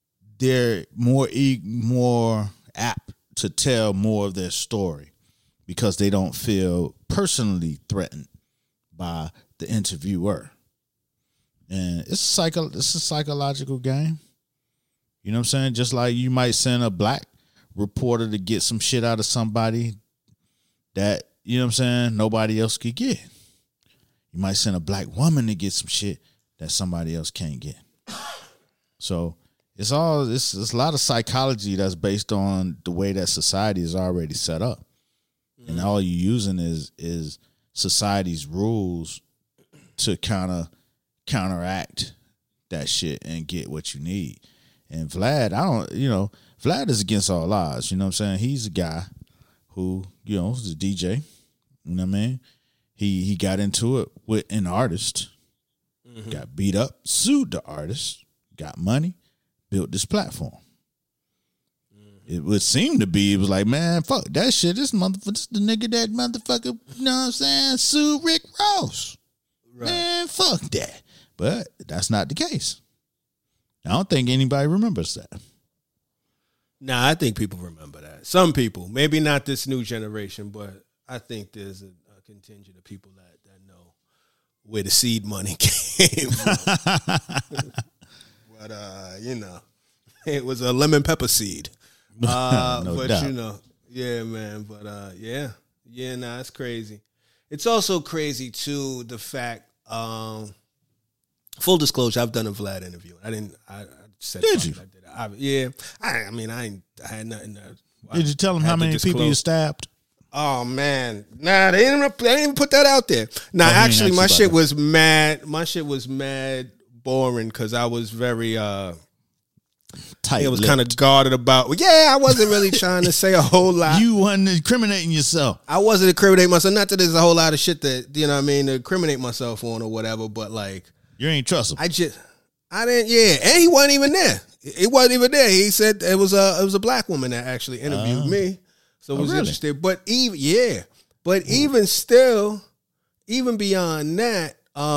C: more apt to tell more of their story because they don't feel personally threatened by the interviewer. And it's a psychological game. You know what I'm saying? Just like you might send a black reporter to get some shit out of somebody that, you know what I'm saying, nobody else could get. You might send a black woman to get some shit that somebody else can't get. So it's a lot of psychology that's based on the way that society is already set up. And all you're using is society's rules to kind of counteract that shit and get what you need. And Vlad, Vlad is against all odds. You know what I'm saying? He's a guy who, you know, is a DJ. You know what I mean? He got into it with an artist, got beat up, sued the artist, got money, built this platform. It would seem to be, it was like, man, fuck that shit. This the nigga that motherfucker, you know what I'm saying, sued Rick Ross. Right. Man, fuck that. But that's not the case. I don't think anybody remembers that.
B: Nah, I think people remember that. Some people, maybe not this new generation, but I think there's a contingent of people that know where the seed money came from. But, you know, it was a lemon pepper seed.
C: No
B: but
C: doubt.
B: You know, yeah, man. But yeah, nah, it's crazy. It's also crazy too the fact. Full disclosure, I've done a Vlad interview. I said.
C: Did you?
B: I did. I had nothing.
C: Did you tell them how many people you stabbed?
B: Oh man, nah, they didn't even put that out there. Nah, actually, my shit was mad. My shit was mad boring because I was very
C: tight.
B: It was kind of guarded about. Yeah, I wasn't really trying to say a whole lot.
C: You wasn't incriminating yourself.
B: I wasn't incriminating myself. Not that there's a whole lot of shit that, you know what I mean, to incriminate myself on or whatever, but like,
C: you ain't trust him.
B: I didn't. Yeah, and he wasn't even there. He wasn't even there. He said it was a black woman that actually interviewed me, so it was
C: really?
B: interesting. But even still, even beyond that,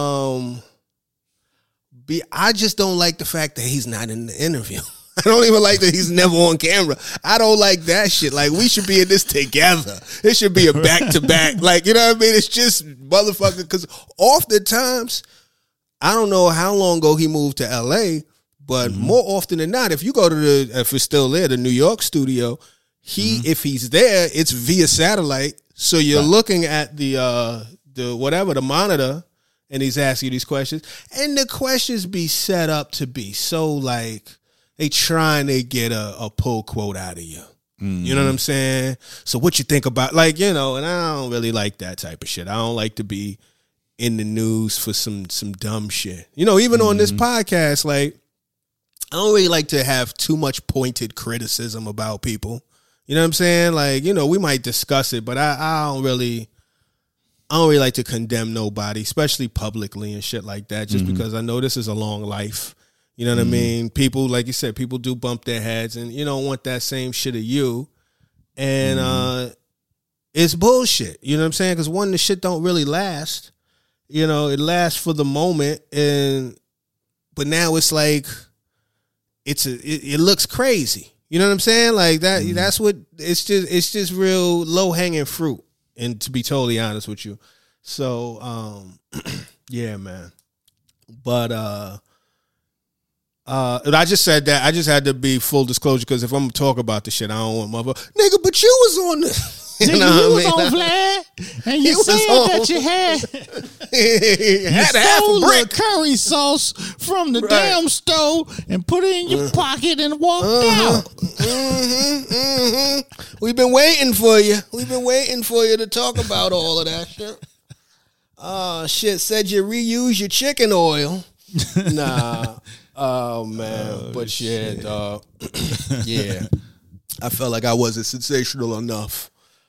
B: I just don't like the fact that he's not in the interview. I don't even like that he's never on camera. I don't like that shit. Like, we should be in this together. It should be a back-to-back. Like, you know what I mean? It's just motherfucker. Because oftentimes, I don't know how long ago he moved to L.A., but more often than not, if you go to if it's still there, the New York studio, if he's there, it's via satellite. So you're looking at the monitor, and he's asking you these questions. And the questions be set up to be so like, they trying to get a pull quote out of you. You know what I'm saying? So what you think about, like, you know, and I don't really like that type of shit. I don't like to be in the news for some dumb shit. You know, even on this podcast, like, I don't really like to have too much pointed criticism about people. You know what I'm saying? Like, you know, we might discuss it, but I don't really like to condemn nobody, especially publicly and shit like that, just because I know this is a long life. You know what I mean? People, like you said, people do bump their heads, and you don't want that same shit of you. And it's bullshit. You know what I'm saying? Because one, the shit don't really last. You know, it lasts for the moment, but now it's like it looks crazy. You know what I'm saying? Like that. That's what it's just real low hanging fruit. And to be totally honest with you, so yeah, man. But I just said that. I just had to be full disclosure because if I'm gonna talk about the shit, I don't want mother nigga. But you was on the.
C: You was on Vlad, and you said that you had
B: half a brick
C: curry sauce from the damn stove and put it in your pocket and walked out.
B: We've been waiting for you. We've been waiting for you to talk about all of that shit. Shit, said you reuse your chicken oil. Nah. Oh, man. But yeah, dog. Yeah. I felt like I wasn't sensational enough.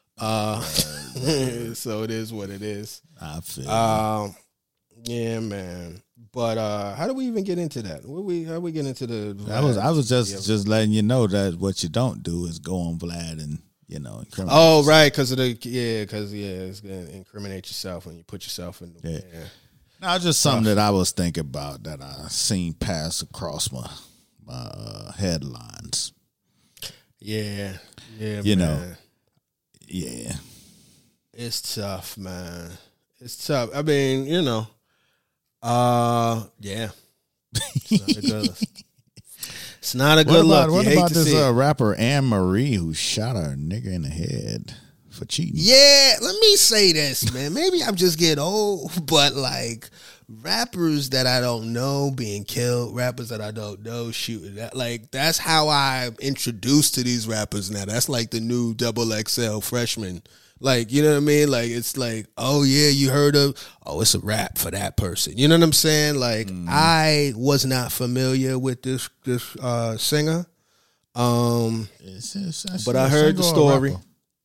B: So it is what it is.
C: I feel
B: yeah, man. But how do we even get into that? How we get into the
C: Vlad? I was just letting you know that what you don't do is go on Vlad and, you know, incriminate
B: yourself. Right, because it's gonna incriminate yourself when you put yourself in the
C: Now, just something that I was thinking about that I seen pass across my headlines.
B: Yeah,
C: you
B: man.
C: know, yeah,
B: it's tough, man. It's tough. I mean, you know, yeah, it's not a good look.
C: What about this rapper Anne Marie who shot a nigga in the head for cheating?
B: Yeah, let me say this, man. Maybe I'm just getting old, but like rappers that I don't know being killed, rappers that I don't know shooting, like that's how I'm introduced to these rappers now. That's like the new XXL freshman. Like, you know what I mean? Like, it's like, oh yeah, you heard of, it's a rap for that person. You know what I'm saying? Like, I was not familiar with this singer. But I heard the story.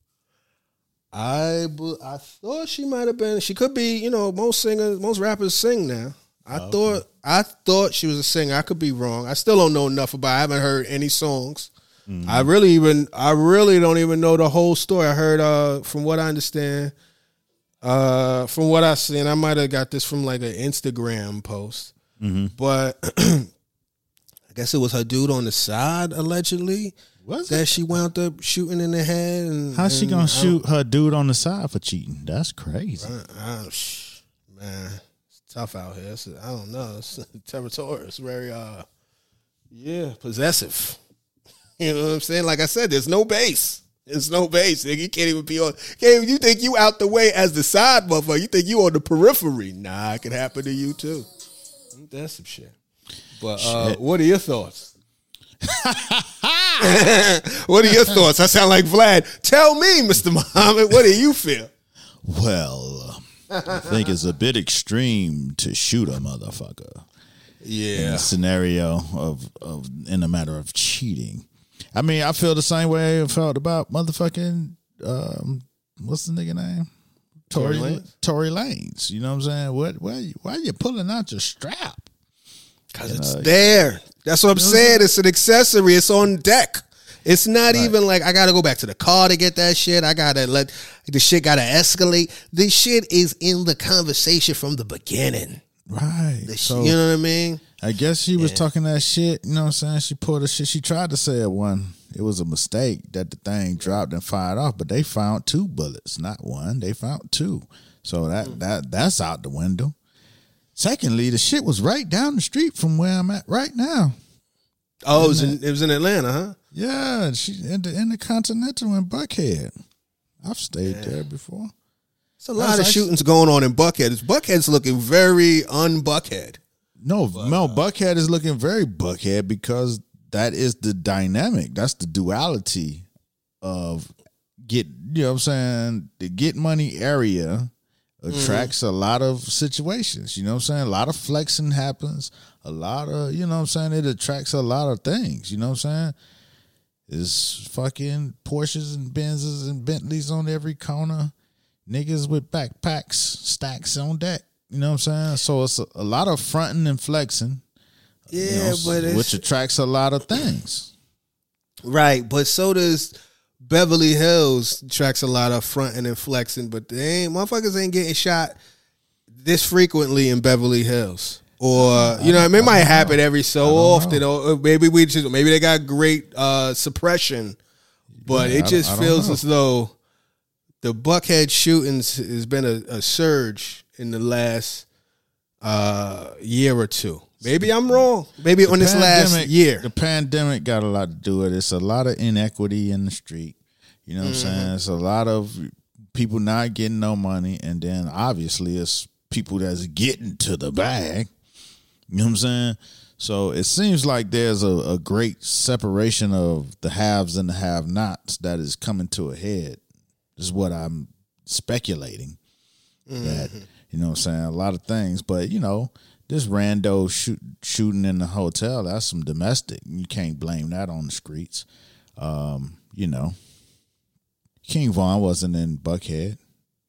B: I thought she might have been. She could be. You know, most rappers sing now. I thought she was a singer. I could be wrong. I still don't know enough about it. I haven't heard any songs. I really don't even know the whole story. I heard from what I understand, from what I've seen, I might have got this from like an Instagram post. But I guess it was her dude on the side allegedly. That she wound up shooting in the head.
C: How's she gonna shoot her dude on the side for cheating? That's crazy.
B: Man, it's tough out here. I don't know. It's territorial. It's very, possessive. You know what I'm saying? Like I said, there's no base. There's no base. You can't even be on. You think you out the way as the side motherfucker? You think you on the periphery? Nah, it could happen to you too. That's some shit. But what are your thoughts? What are your thoughts? I sound like Vlad. Tell me, Mr. Muhammad, what do you feel?
C: Well, I think it's a bit extreme to shoot a motherfucker.
B: Yeah.
C: In a scenario of in a matter of cheating. I mean, I feel the same way I felt about motherfucking what's the nigga name? Tory Lanez. You know what I'm saying? Why are you pulling out your strap?
B: Because it's there. That's what I'm saying. It's an accessory. It's on deck. It's not even like I got to go back to the car to get that shit. I got to let the shit got to escalate. The shit is in the conversation from the beginning.
C: Right.
B: So, you know what I mean?
C: I guess she was talking that shit. You know what I'm saying? She pulled the shit. She tried to say it it was a mistake that the thing dropped and fired off, but they found 2 bullets, not one. They found 2. So that's out the window. Secondly, the shit was right down the street from where I'm at right now.
B: Oh, it was in Atlanta, huh?
C: Yeah, she in the Continental in Buckhead. I've stayed there before.
B: There's a lot of shootings going on in Buckhead. Buckhead's looking very un-Buckhead.
C: No, Buckhead is looking very Buckhead because that is the dynamic. That's the duality of you know what I'm saying? The get money area attracts a lot of situations. You know what I'm saying? A lot of flexing happens. A lot of, you know what I'm saying? It attracts a lot of things. You know what I'm saying? There's fucking Porsches and Benzes and Bentleys on every corner. Niggas with backpacks, stacks on deck. You know what I'm saying? So it's a lot of fronting and flexing.
B: Yeah,
C: which attracts a lot of things.
B: Right, but so does Beverly Hills. Attracts a lot of fronting and flexing, but motherfuckers ain't getting shot this frequently in Beverly Hills. Or you know, it might happen every so often. Or maybe they got great suppression, but it just feels as though the Buckhead shootings has been a surge in the last year or two. Maybe I'm wrong. Maybe on this last year.
C: The pandemic got a lot to do with it. It's a lot of inequity in the street. You know what I'm saying? It's a lot of people not getting no money. And then obviously it's people that's getting to the bag. You know what I'm saying? So it seems like there's a great separation of the haves and the have-nots that is coming to a head. This is what I'm speculating. That, you know what I'm saying? A lot of things. But, you know, this rando shooting in the hotel, that's some domestic. You can't blame that on the streets. You know, King Von wasn't in Buckhead.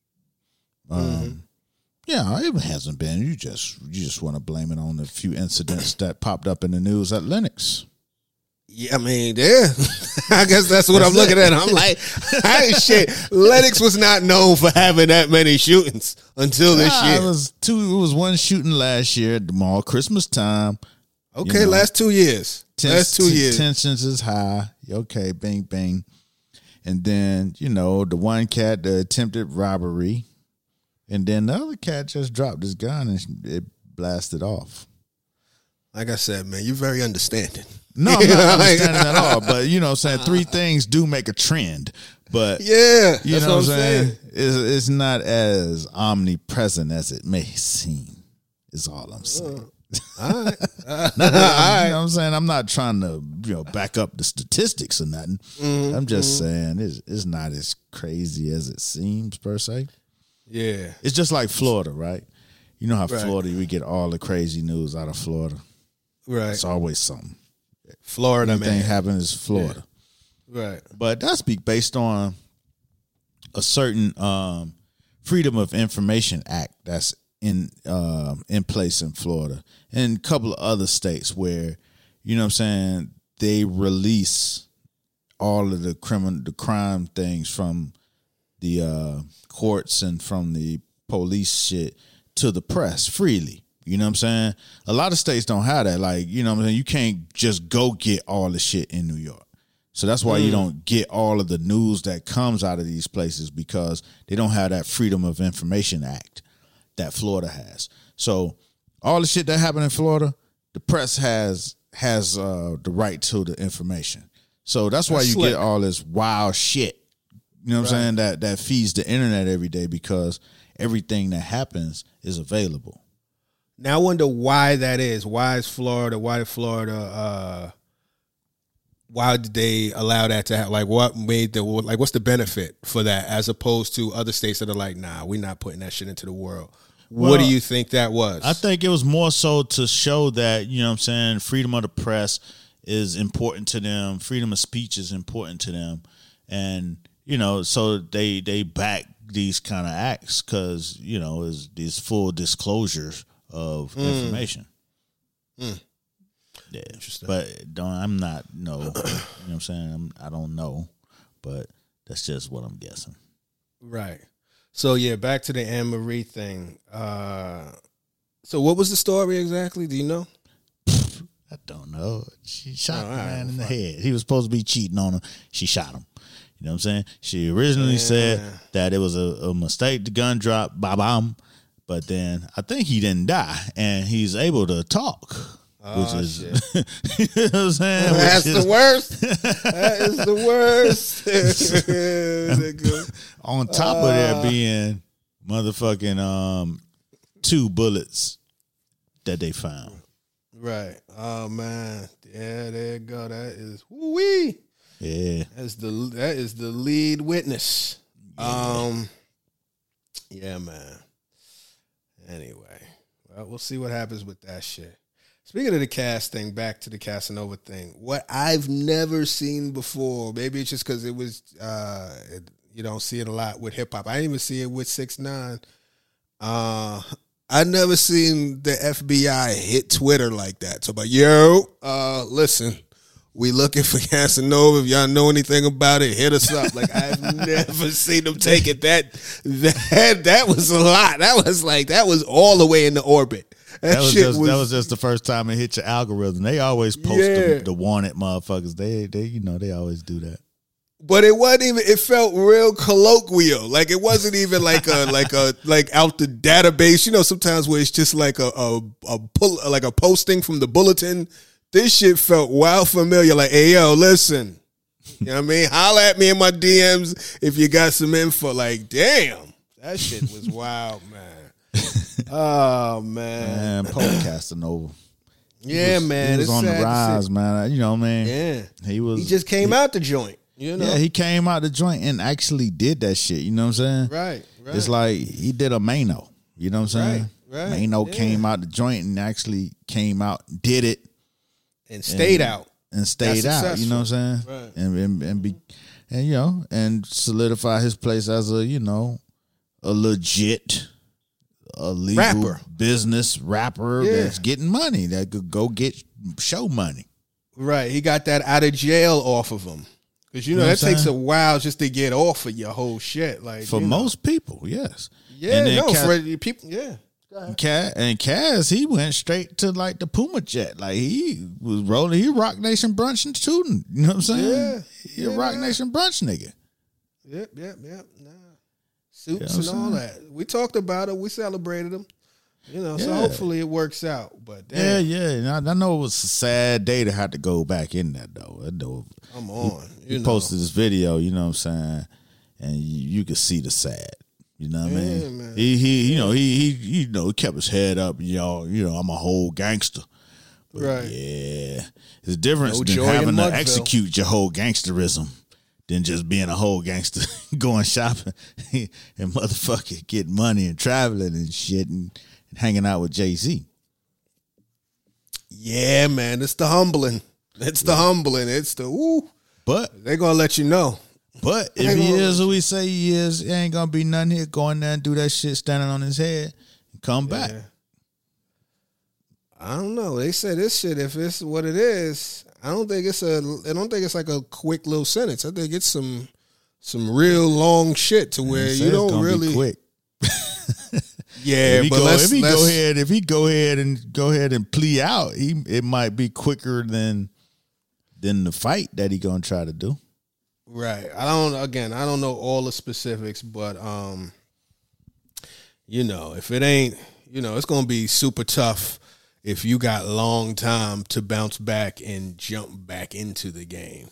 C: Yeah, it hasn't been. You just want to blame it on the few incidents that popped up in the news at Lenox.
B: Yeah, I mean, yeah. I guess that's what I'm looking at. I'm like, shit. Lenox was not known for having that many shootings until this year.
C: It was one shooting last year at the mall, Christmas time.
B: Okay, last 2 years. Last 2 years.
C: Tensions is high. Okay, bing, bing. And then, you know, the one cat, the attempted robbery. And then the other cat just dropped his gun and it blasted off.
B: Like I said, man, you're very understanding.
C: No, I'm not understanding at all. But, you know what I'm saying, 3 things do make a trend. But,
B: yeah,
C: you know what I'm saying? It's not as omnipresent as it may seem, is all I'm saying.
B: All right.
C: You know what I'm saying? I'm not trying to, you know, back up the statistics or nothing. I'm just saying it's not as crazy as it seems, per se.
B: Yeah.
C: It's just like Florida, right? You know how Florida, we get all the crazy news out of Florida.
B: Right.
C: It's always something.
B: Florida,
C: Anything
B: man.
C: happens in Florida.
B: Yeah. Right.
C: But that's based on a certain Freedom of Information Act that's in place in Florida and a couple of other states where, you know what I'm saying, they release all of the crime things from the courts and from the police shit to the press freely. You know what I'm saying? A lot of states don't have that. Like, you know what I'm saying? You can't just go get all the shit in New York. So that's why you don't get all of the news that comes out of these places, because they don't have that Freedom of Information Act that Florida has. So all the shit that happened in Florida, the press has the right to the information. So that's why you get all this wild shit. You know what I'm saying? That feeds the internet every day, because everything that happens is available.
B: Now I wonder why that is. Why did Florida, why did they allow that to happen? Like, what made what's the benefit for that, as opposed to other states that are like, nah, we're not putting that shit into the world? Well, what do you think that was?
C: I think it was more so to show that, you know what I'm saying, freedom of the press is important to them. Freedom of speech is important to them. And, you know, so they back these kind of acts because, you know, is these full disclosures of information. Yeah, but I'm not no. You know what I'm saying? I don't know, but that's just what I'm guessing.
B: Right. So yeah, back to the Anne Marie thing. So what was the story exactly? Do you know?
C: I don't know. She shot the man in the head. He was supposed to be cheating on her. She shot him. You know what I'm saying? She originally said that it was a mistake. The gun dropped, bam, but then I think he didn't die, and he's able to talk. Which is, you know what I'm saying?
B: That's the worst. That is the worst.
C: On top of there being motherfucking 2 bullets that they found.
B: Right. Oh man. Yeah, there you go. That is woo-wee.
C: Yeah.
B: That is the lead witness. Yeah, man. Anyway. Well, we'll see what happens with that shit. Speaking of the cast thing, back to the Casanova thing. What I've never seen before, maybe it's just because it was, you don't see it a lot with hip hop. I didn't even see it with 6ix9ine. I never seen the FBI hit Twitter like that. So, listen, we looking for Casanova. If y'all know anything about it, hit us up. Like, I've never seen them take it. That was a lot. That was all the way in the orbit. That
C: was just the first time it hit your algorithm. They always post the wanted motherfuckers. They always do that.
B: But it wasn't even. It felt real colloquial. Like it wasn't even like out the database. You know, sometimes where it's just like a posting from the bulletin. This shit felt wild familiar. Like, hey yo, listen. You know what I mean? Holla at me in my DMs if you got some info. Like, damn, that shit was wild, man. Oh man,
C: podcasting over.
B: Yeah, man,
C: he was on the rise, man. You know what I mean?
B: Yeah,
C: he
B: just came out the joint. You know?
C: Yeah, he came out the joint and actually did that shit. You know what I'm saying?
B: Right.
C: It's like he did a Mano. You know what I'm saying?
B: Right.
C: Mano came out the joint and actually came out, did it,
B: and stayed out.
C: And stayed out. You know what I'm saying? Right. And you know, and solidify his place as a legit. A legal
B: rapper.
C: Business rapper that's getting money, that could go get show money.
B: Right. He got that out of jail off of him. Because, that takes a while just to get off of your whole shit. Like
C: for most people, yes.
B: Yeah, for people, yeah.
C: And Kaz, he went straight to like the Puma jet. Like he was rolling, he Rock Nation brunch and shooting. You know what I'm saying?
B: Yeah.
C: He a Rock Nation brunch nigga.
B: Yep. Nah. Suits and all that. We talked about it. We celebrated them. So hopefully it works out. But damn.
C: Yeah. And I know it was a sad day to have to go back in that though.
B: Come on.
C: He posted this video, you know what I'm saying, and you could see the sad. You know what I mean?
B: Man.
C: He kept his head up, I'm a whole gangster. But
B: right.
C: Yeah. It's a difference than having to execute your whole gangsterism than just being a whole gangster, going shopping and motherfucking getting money and traveling and shit and hanging out with Jay-Z.
B: Yeah, man. It's the humbling. It's the woo.
C: But
B: they're going to let you know.
C: But if he is who he say he is, it ain't going to be nothing here. Go in there and do that shit standing on his head and come back.
B: I don't know. They say this shit, if it's what it is, I don't think it's like a quick little sentence. I think it's some real long shit to where you don't really
C: be quick.
B: Yeah,
C: if he go ahead and plea out, it might be quicker than the fight that he gonna try to do.
B: Right. I don't know all the specifics, but if it ain't, it's gonna be super tough if you got long time to bounce back and jump back into the game.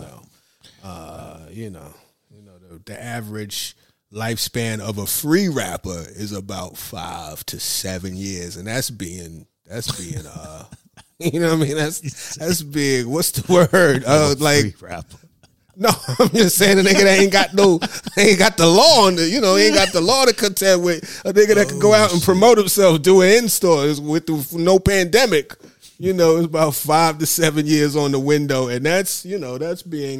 B: The average lifespan of a free rapper is about 5 to 7 years, and that's being you know what I mean? That's big. What's the word? Like
C: free rapper.
B: No, I'm just saying the nigga that ain't got the law on the, he ain't got the law to contend with. A nigga that can go out and promote himself doing in-stores with no pandemic. It's about 5 to 7 years on the window, and that's being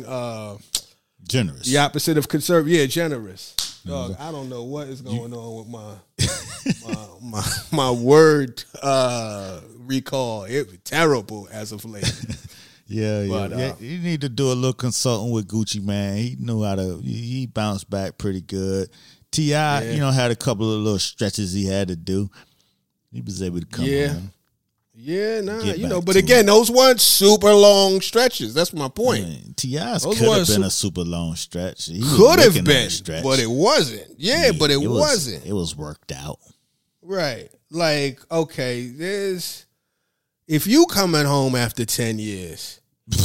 C: generous.
B: The opposite of conservative. Yeah, generous. Dog, I don't know what is going on with my my word recall. It was terrible as of late.
C: Yeah,
B: But,
C: you need to do a little consulting with Gucci, man. He knew how to. He bounced back pretty good. T.I., had a couple of little stretches he had to do. He was able to come on.
B: Yeah, but again, those weren't super long stretches. That's my point.
C: T.I.'s could have been a super long stretch.
B: Could have been, but it wasn't. Yeah, but it wasn't.
C: It was worked out.
B: Right. Like, okay, if you coming home after 10 years,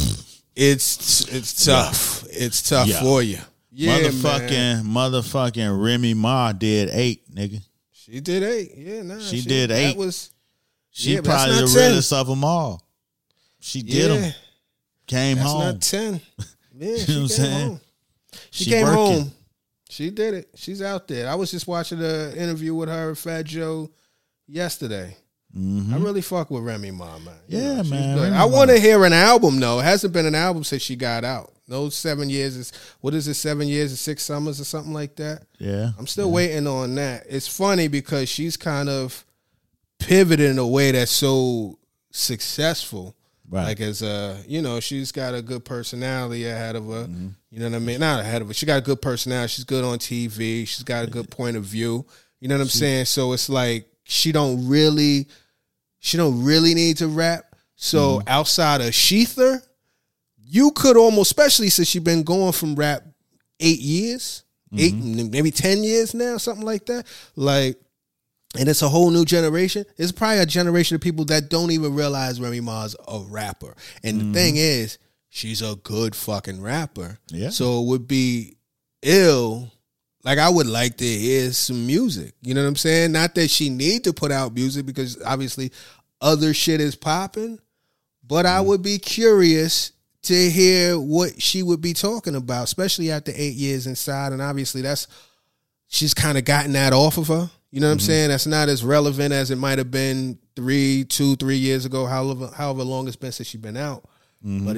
B: it's tough. It's tough for you. Yeah,
C: motherfucking Remy Ma did 8, nigga.
B: She did 8. Yeah, nah.
C: She did 8. She
B: but
C: probably the realest of them all. She did them. Came home.
B: That's not 10. Yeah,
C: you know what I'm saying?
B: Home. She came home. She did it. She's out there. I was just watching an interview with her, Fat Joe, yesterday. I really fuck with Remy Ma, man.
C: Yeah, man.
B: I want to hear an album, though. It hasn't been an album since she got out. Those 7 years is, 7 years and 6 summers or something like that?
C: Yeah.
B: I'm still waiting on that. It's funny because she's kind of pivoted in a way that's so successful.
C: Right.
B: Like as she's got a good personality ahead of her. You know what I mean? Not ahead of her. She got a good personality. She's good on TV. She's got a good point of view. You know what I'm saying? So it's like she don't really need to rap. So outside of Sheether, you could almost, especially since she's been going from rap 8 years, maybe 10 years now, something like that. Like, and it's a whole new generation. It's probably a generation of people that don't even realize Remy Ma's a rapper. And the thing is, she's a good fucking rapper.
C: Yeah.
B: So it would be ill. Like, I would like to hear some music. You know what I'm saying? Not that she need to put out music because obviously other shit is popping. But I would be curious to hear what she would be talking about, especially after 8 years inside. And obviously she's kind of gotten that off of her. You know what I'm saying? That's not as relevant as it might have been 3 years ago, however long it's been since she's been out. But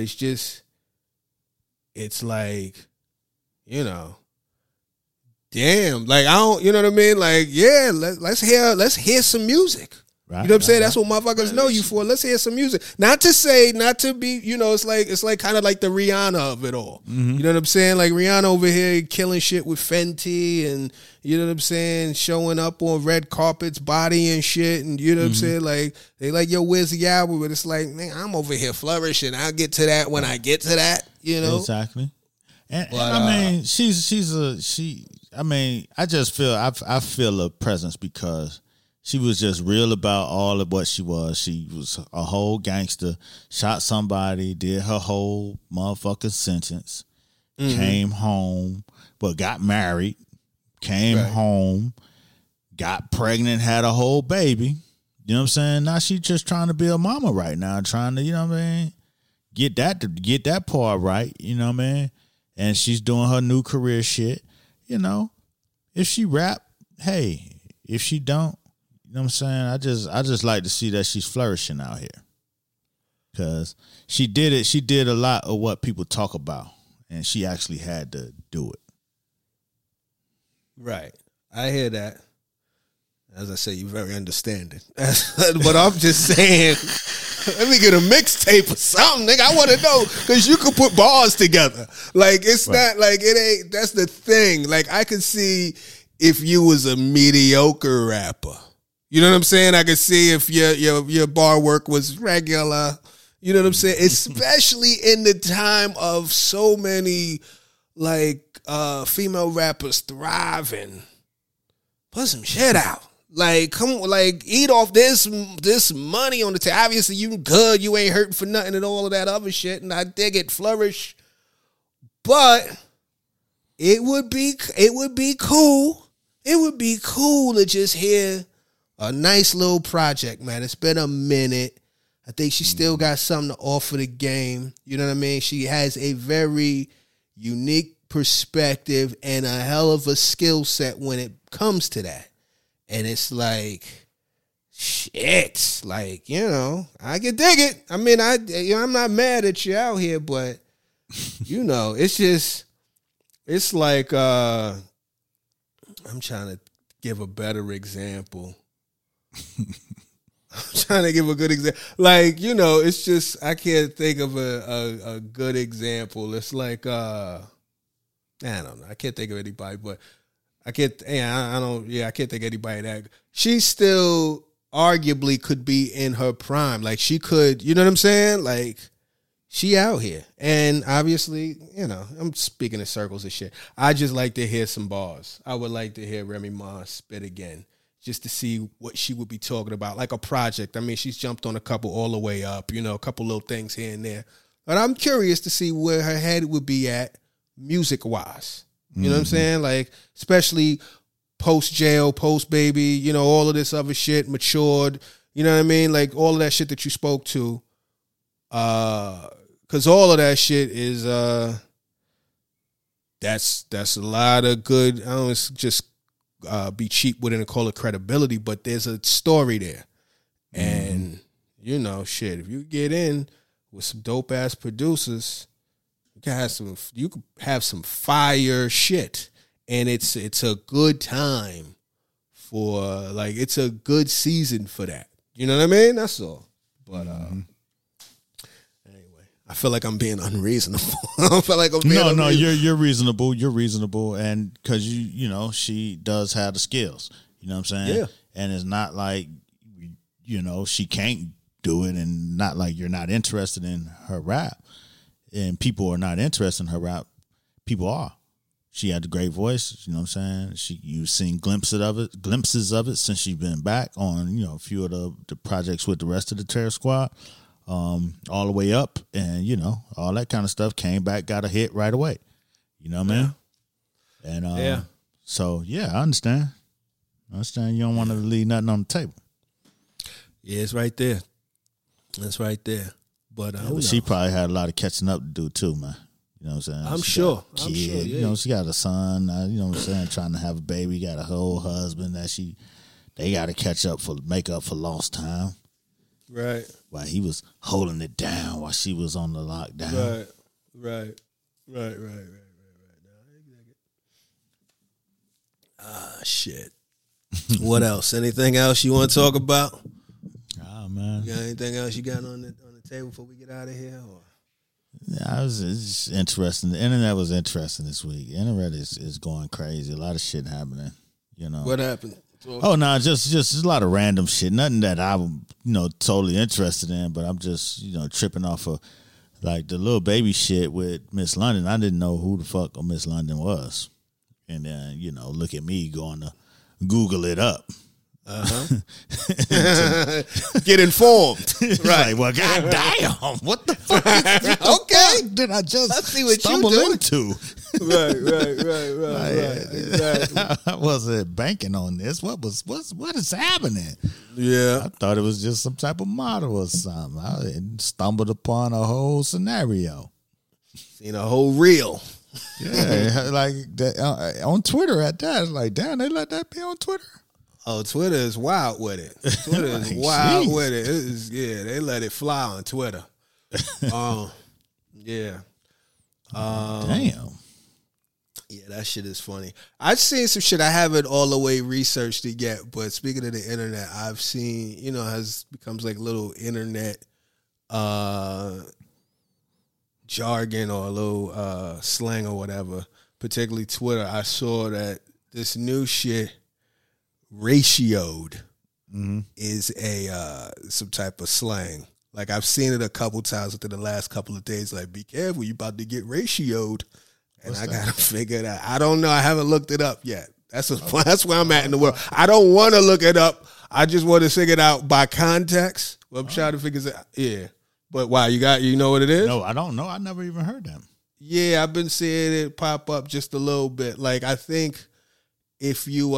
B: it's like, damn, like I don't, you know what I mean? Like, yeah, let's hear some music. Right, you know what I'm saying? That's what motherfuckers know you for. Let's hear some music. Not to be, it's like kind of like the Rihanna of it all. You know what I'm saying? Like Rihanna over here killing shit with Fenty and, you know what I'm saying, showing up on red carpets, body and shit. And you know what I'm saying? Like, they like, yo, where's the album? But it's like, man, I'm over here flourishing. I'll get to that when I get to that, you know?
C: Exactly. And I mean, I just feel, I feel a presence because she was just real about all of what she was. She was a whole gangster, shot somebody, did her whole motherfucking sentence, came home, but got married, came home, got pregnant, had a whole baby. You know what I'm saying? Now she just trying to be a mama right now, trying to, you know what I mean, get that part right, you know what I mean? And she's doing her new career shit, you know. If she rap, hey. If she don't, you know what I'm saying? I just like to see that she's flourishing out here. Because she did a lot of what people talk about. And she actually had to do it.
B: Right. I hear that. As I say, you're very understanding. But I'm just saying, let me get a mixtape or something, nigga. I want to know, because you can put bars together. Like, it's not like, it ain't, that's the thing. Like, I could see if you was a mediocre rapper. You know what I'm saying? I could see if your bar work was regular. You know what I'm saying? Especially in the time of so many, like, female rappers thriving. Put some shit out. Like, come, like, eat off this money on the table. Obviously, you good. You ain't hurting for nothing and all of that other shit. And I dig it, flourish. But it would be cool. It would be cool to just hear a nice little project, man. It's been a minute. I think she still got something to offer the game. You know what I mean? She has a very unique perspective and a hell of a skill set when it comes to that. And it's like, shit, like, you know, I can dig it. I mean, I'm not mad at you out here, but, you know, it's just, it's like, I'm trying to give a better example. I'm trying to give a good example. Like, you know, it's just I can't think of a good example. It's like I don't know. I can't think of anybody, but I can't I can't think of anybody that she still arguably could be in her prime. Like she could, you know what I'm saying? Like she out here. And obviously, you know, I'm speaking in circles and shit. I just like to hear some bars. I would like to hear Remy Ma spit again, just to see what she would be talking about, like a project. I mean, she's jumped on a couple all the way up, you know, a couple little things here and there. But I'm curious to see where her head would be at music-wise. You know what I'm saying? Like, especially post-jail, post-baby, you know, all of this other shit, matured. You know what I mean? Like, all of that shit that you spoke to. Because all of that shit is, that's a lot of good, I don't just be cheap with it and call it credibility, but there's a story there. And, you know, shit, if you get in with some dope-ass producers, you could have some fire shit, and it's a good time for like it's a good season for that. You know what I mean? That's all. But anyway, I feel like I'm being unreasonable. I don't feel like I'm being unreasonable.
C: You're reasonable. You're reasonable, and because you know she does have the skills. You know what I'm saying?
B: Yeah.
C: And it's not like you know she can't do it, and not like you're not interested in her rap. And people are not interested in her rap. People are. She had a great voice, you know what I'm saying? You've seen glimpses of it since she's been back on, you know, a few of the projects with the rest of the Terror Squad, all the way up, and you know, all that kind of stuff. Came back, got a hit right away. You know what I mean? And so yeah, I understand. You don't want to leave nothing on the table.
B: Yeah, it's right there. It's right there. But,
C: but she probably had a lot of catching up to do too, man. You know what I'm saying?
B: I'm sure. Yeah.
C: You know, she got a son, you know what I'm saying, trying to have a baby, got a whole husband that they got to make up for lost time.
B: Right.
C: While he was holding it down while she was on the lockdown.
B: Right. Shit. What else? Anything else you want to talk about?
C: Man.
B: You got anything else you got on the table before we get out of here? Or?
C: Yeah, it's interesting. The internet was interesting this week. The internet is going crazy. A lot of shit happening. You know
B: what happened?
C: Oh no, just a lot of random shit. Nothing that I'm totally interested in, but I'm just tripping off of like the little baby shit with Miss London. I didn't know who the fuck Miss London was, and then look at me going to Google it up.
B: Get informed.
C: Right. Well, goddamn. What the fuck?
B: Okay.
C: Did I just
B: Let's see what
C: stumble
B: you
C: into?
B: Right. Exactly.
C: I wasn't banking on this. What is happening?
B: Yeah.
C: I thought it was just some type of model or something. I stumbled upon a whole scenario.
B: Seen a whole reel.
C: Yeah, like that, on Twitter at that. It's like, damn, they let that be on Twitter?
B: Oh, Twitter is wild with it. Twitter is
C: like,
B: wild
C: geez.
B: with it. They let it fly on Twitter. Yeah.
C: Damn.
B: Yeah, that shit is funny. I've seen some shit. I haven't all the way researched it yet, but speaking of the internet, I've seen, has becomes like little internet jargon or a little slang or whatever, particularly Twitter. I saw that this new shit, ratioed, is a some type of slang. Like I've seen it a couple times within the last couple of days. Like, be careful, you about to get ratioed. And I gotta figure it out. I don't know. I haven't looked it up yet. That's where I'm at in the world. I don't want to look it up. I just want to figure it out by context. Well, I'm trying to figure it out. Yeah. But why? You know what it is?
C: No, I don't know. I never even heard that.
B: Yeah, I've been seeing it pop up just a little bit. Like, I think if you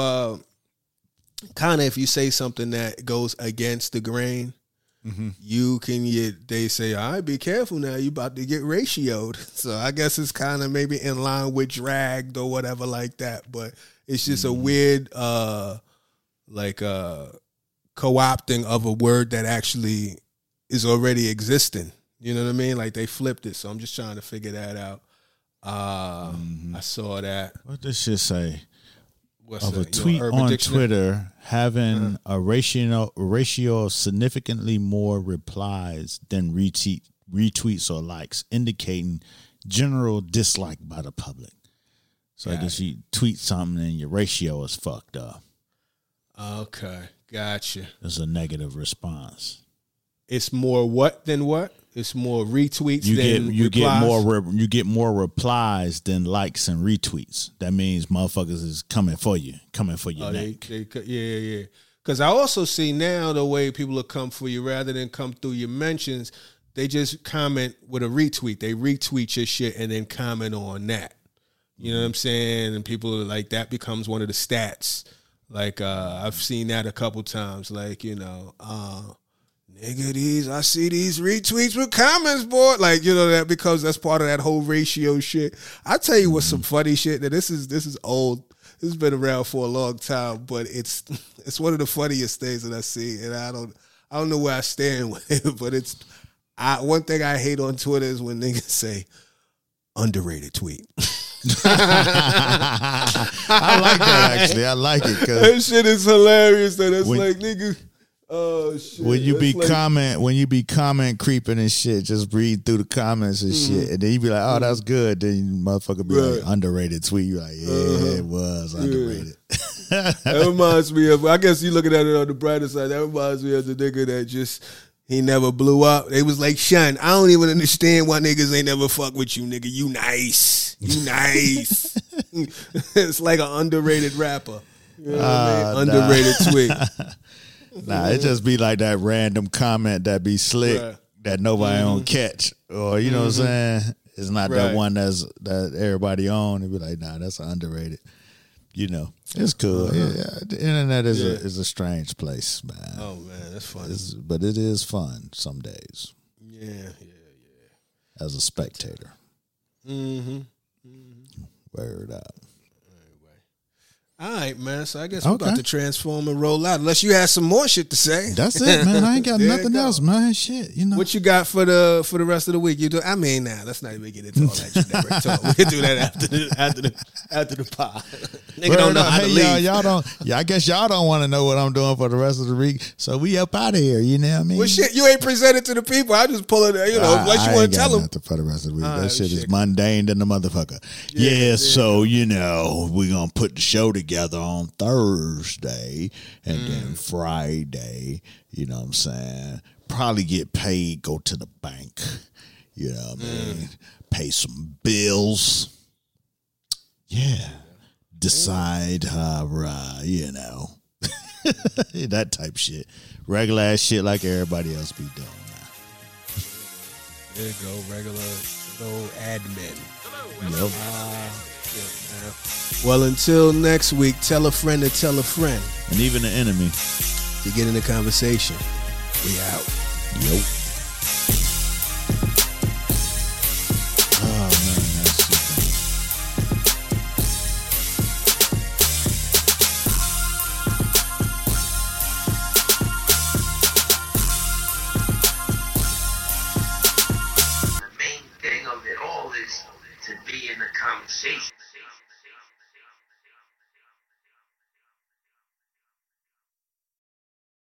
B: if you say something that goes against the grain, you can they say, all right, be careful now, you about to get ratioed. So I guess it's kind of maybe in line with dragged or whatever like that. But it's just a weird co-opting of a word that actually is already existing. You know what I mean? Like they flipped it. So I'm just trying to figure that out. I saw that.
C: What does shit say? of a tweet on Twitter having a ratio of significantly more replies than retweets or likes, indicating general dislike by the public. So I guess you tweet something and your ratio is fucked up.
B: Okay, gotcha.
C: It's a negative response.
B: It's more what than what? It's more retweets than
C: replies? You get more replies than likes and retweets. That means motherfuckers is coming for you, coming for your neck.
B: Yeah. Because I also see now the way people will come for you rather than come through your mentions. They just comment with a retweet. They retweet your shit and then comment on that. You know what I'm saying? And people are like, that becomes one of the stats. Like, I've seen that a couple times. Like, nigga, I see these retweets with comments, boy. Like, that becomes, that's part of that whole ratio shit. I tell you what's some funny shit. That this is old. This has been around for a long time, but it's one of the funniest things that I see. And I don't know where I stand with it, but one thing I hate on Twitter is when niggas say underrated tweet.
C: I like that, actually. I like it.
B: That shit is hilarious. That's like, nigga. Oh shit!
C: When you be comment creeping and shit, just read through the comments and shit, and then you be like, "Oh, that's good." Then motherfucker be like, "Underrated tweet." You like, "Yeah, it was underrated."
B: That reminds me of. I guess you looking at it on the brighter side. That reminds me of the nigga that he never blew up. They was like, "Shun, I don't even understand why niggas ain't never fuck with you, nigga. You nice. It's like an underrated rapper. You know what I mean? Underrated tweet.
C: Nah, it just be like that random comment that be slick that nobody don't catch. Or, you know what I'm saying? It's not that one that everybody on. It be like, nah, that's underrated. It's cool. Yeah, the internet is a strange place, man.
B: Oh, man, that's fun.
C: But it is fun some days.
B: Yeah.
C: As a spectator.
B: Mm-hmm.
C: Word up.
B: All right, man. So I guess we're about to transform and roll out. Unless you have some more shit to say.
C: That's it, man. I ain't got nothing else, man. Shit,
B: What you got for the rest of the week? Let's not even get into all that shit. We can do that after the pod. Nigga don't know how to leave.
C: Y'all don't. Yeah, I guess y'all don't want to know what I'm doing for the rest of the week. So we up out of here. You know what I mean?
B: Well, shit, you ain't presented to the people. I just pull it. Unless you want to tell them.
C: For the rest of the week, that shit is mundane than the motherfucker. Yeah. So we're gonna put the show together on Thursday and then Friday, you know what I'm saying? Probably get paid, go to the bank, you know what I mean? Pay some bills. Yeah. Decide that type shit. Regular ass shit like everybody else be doing now.
B: There you go, regular no admin.
C: Yep.
B: Well, until next week, tell a friend to tell a friend.
C: And even the enemy.
B: To get in the conversation. We out.
C: Yep. Oh, man, that's super.
D: The main thing of it all is to be in the conversation.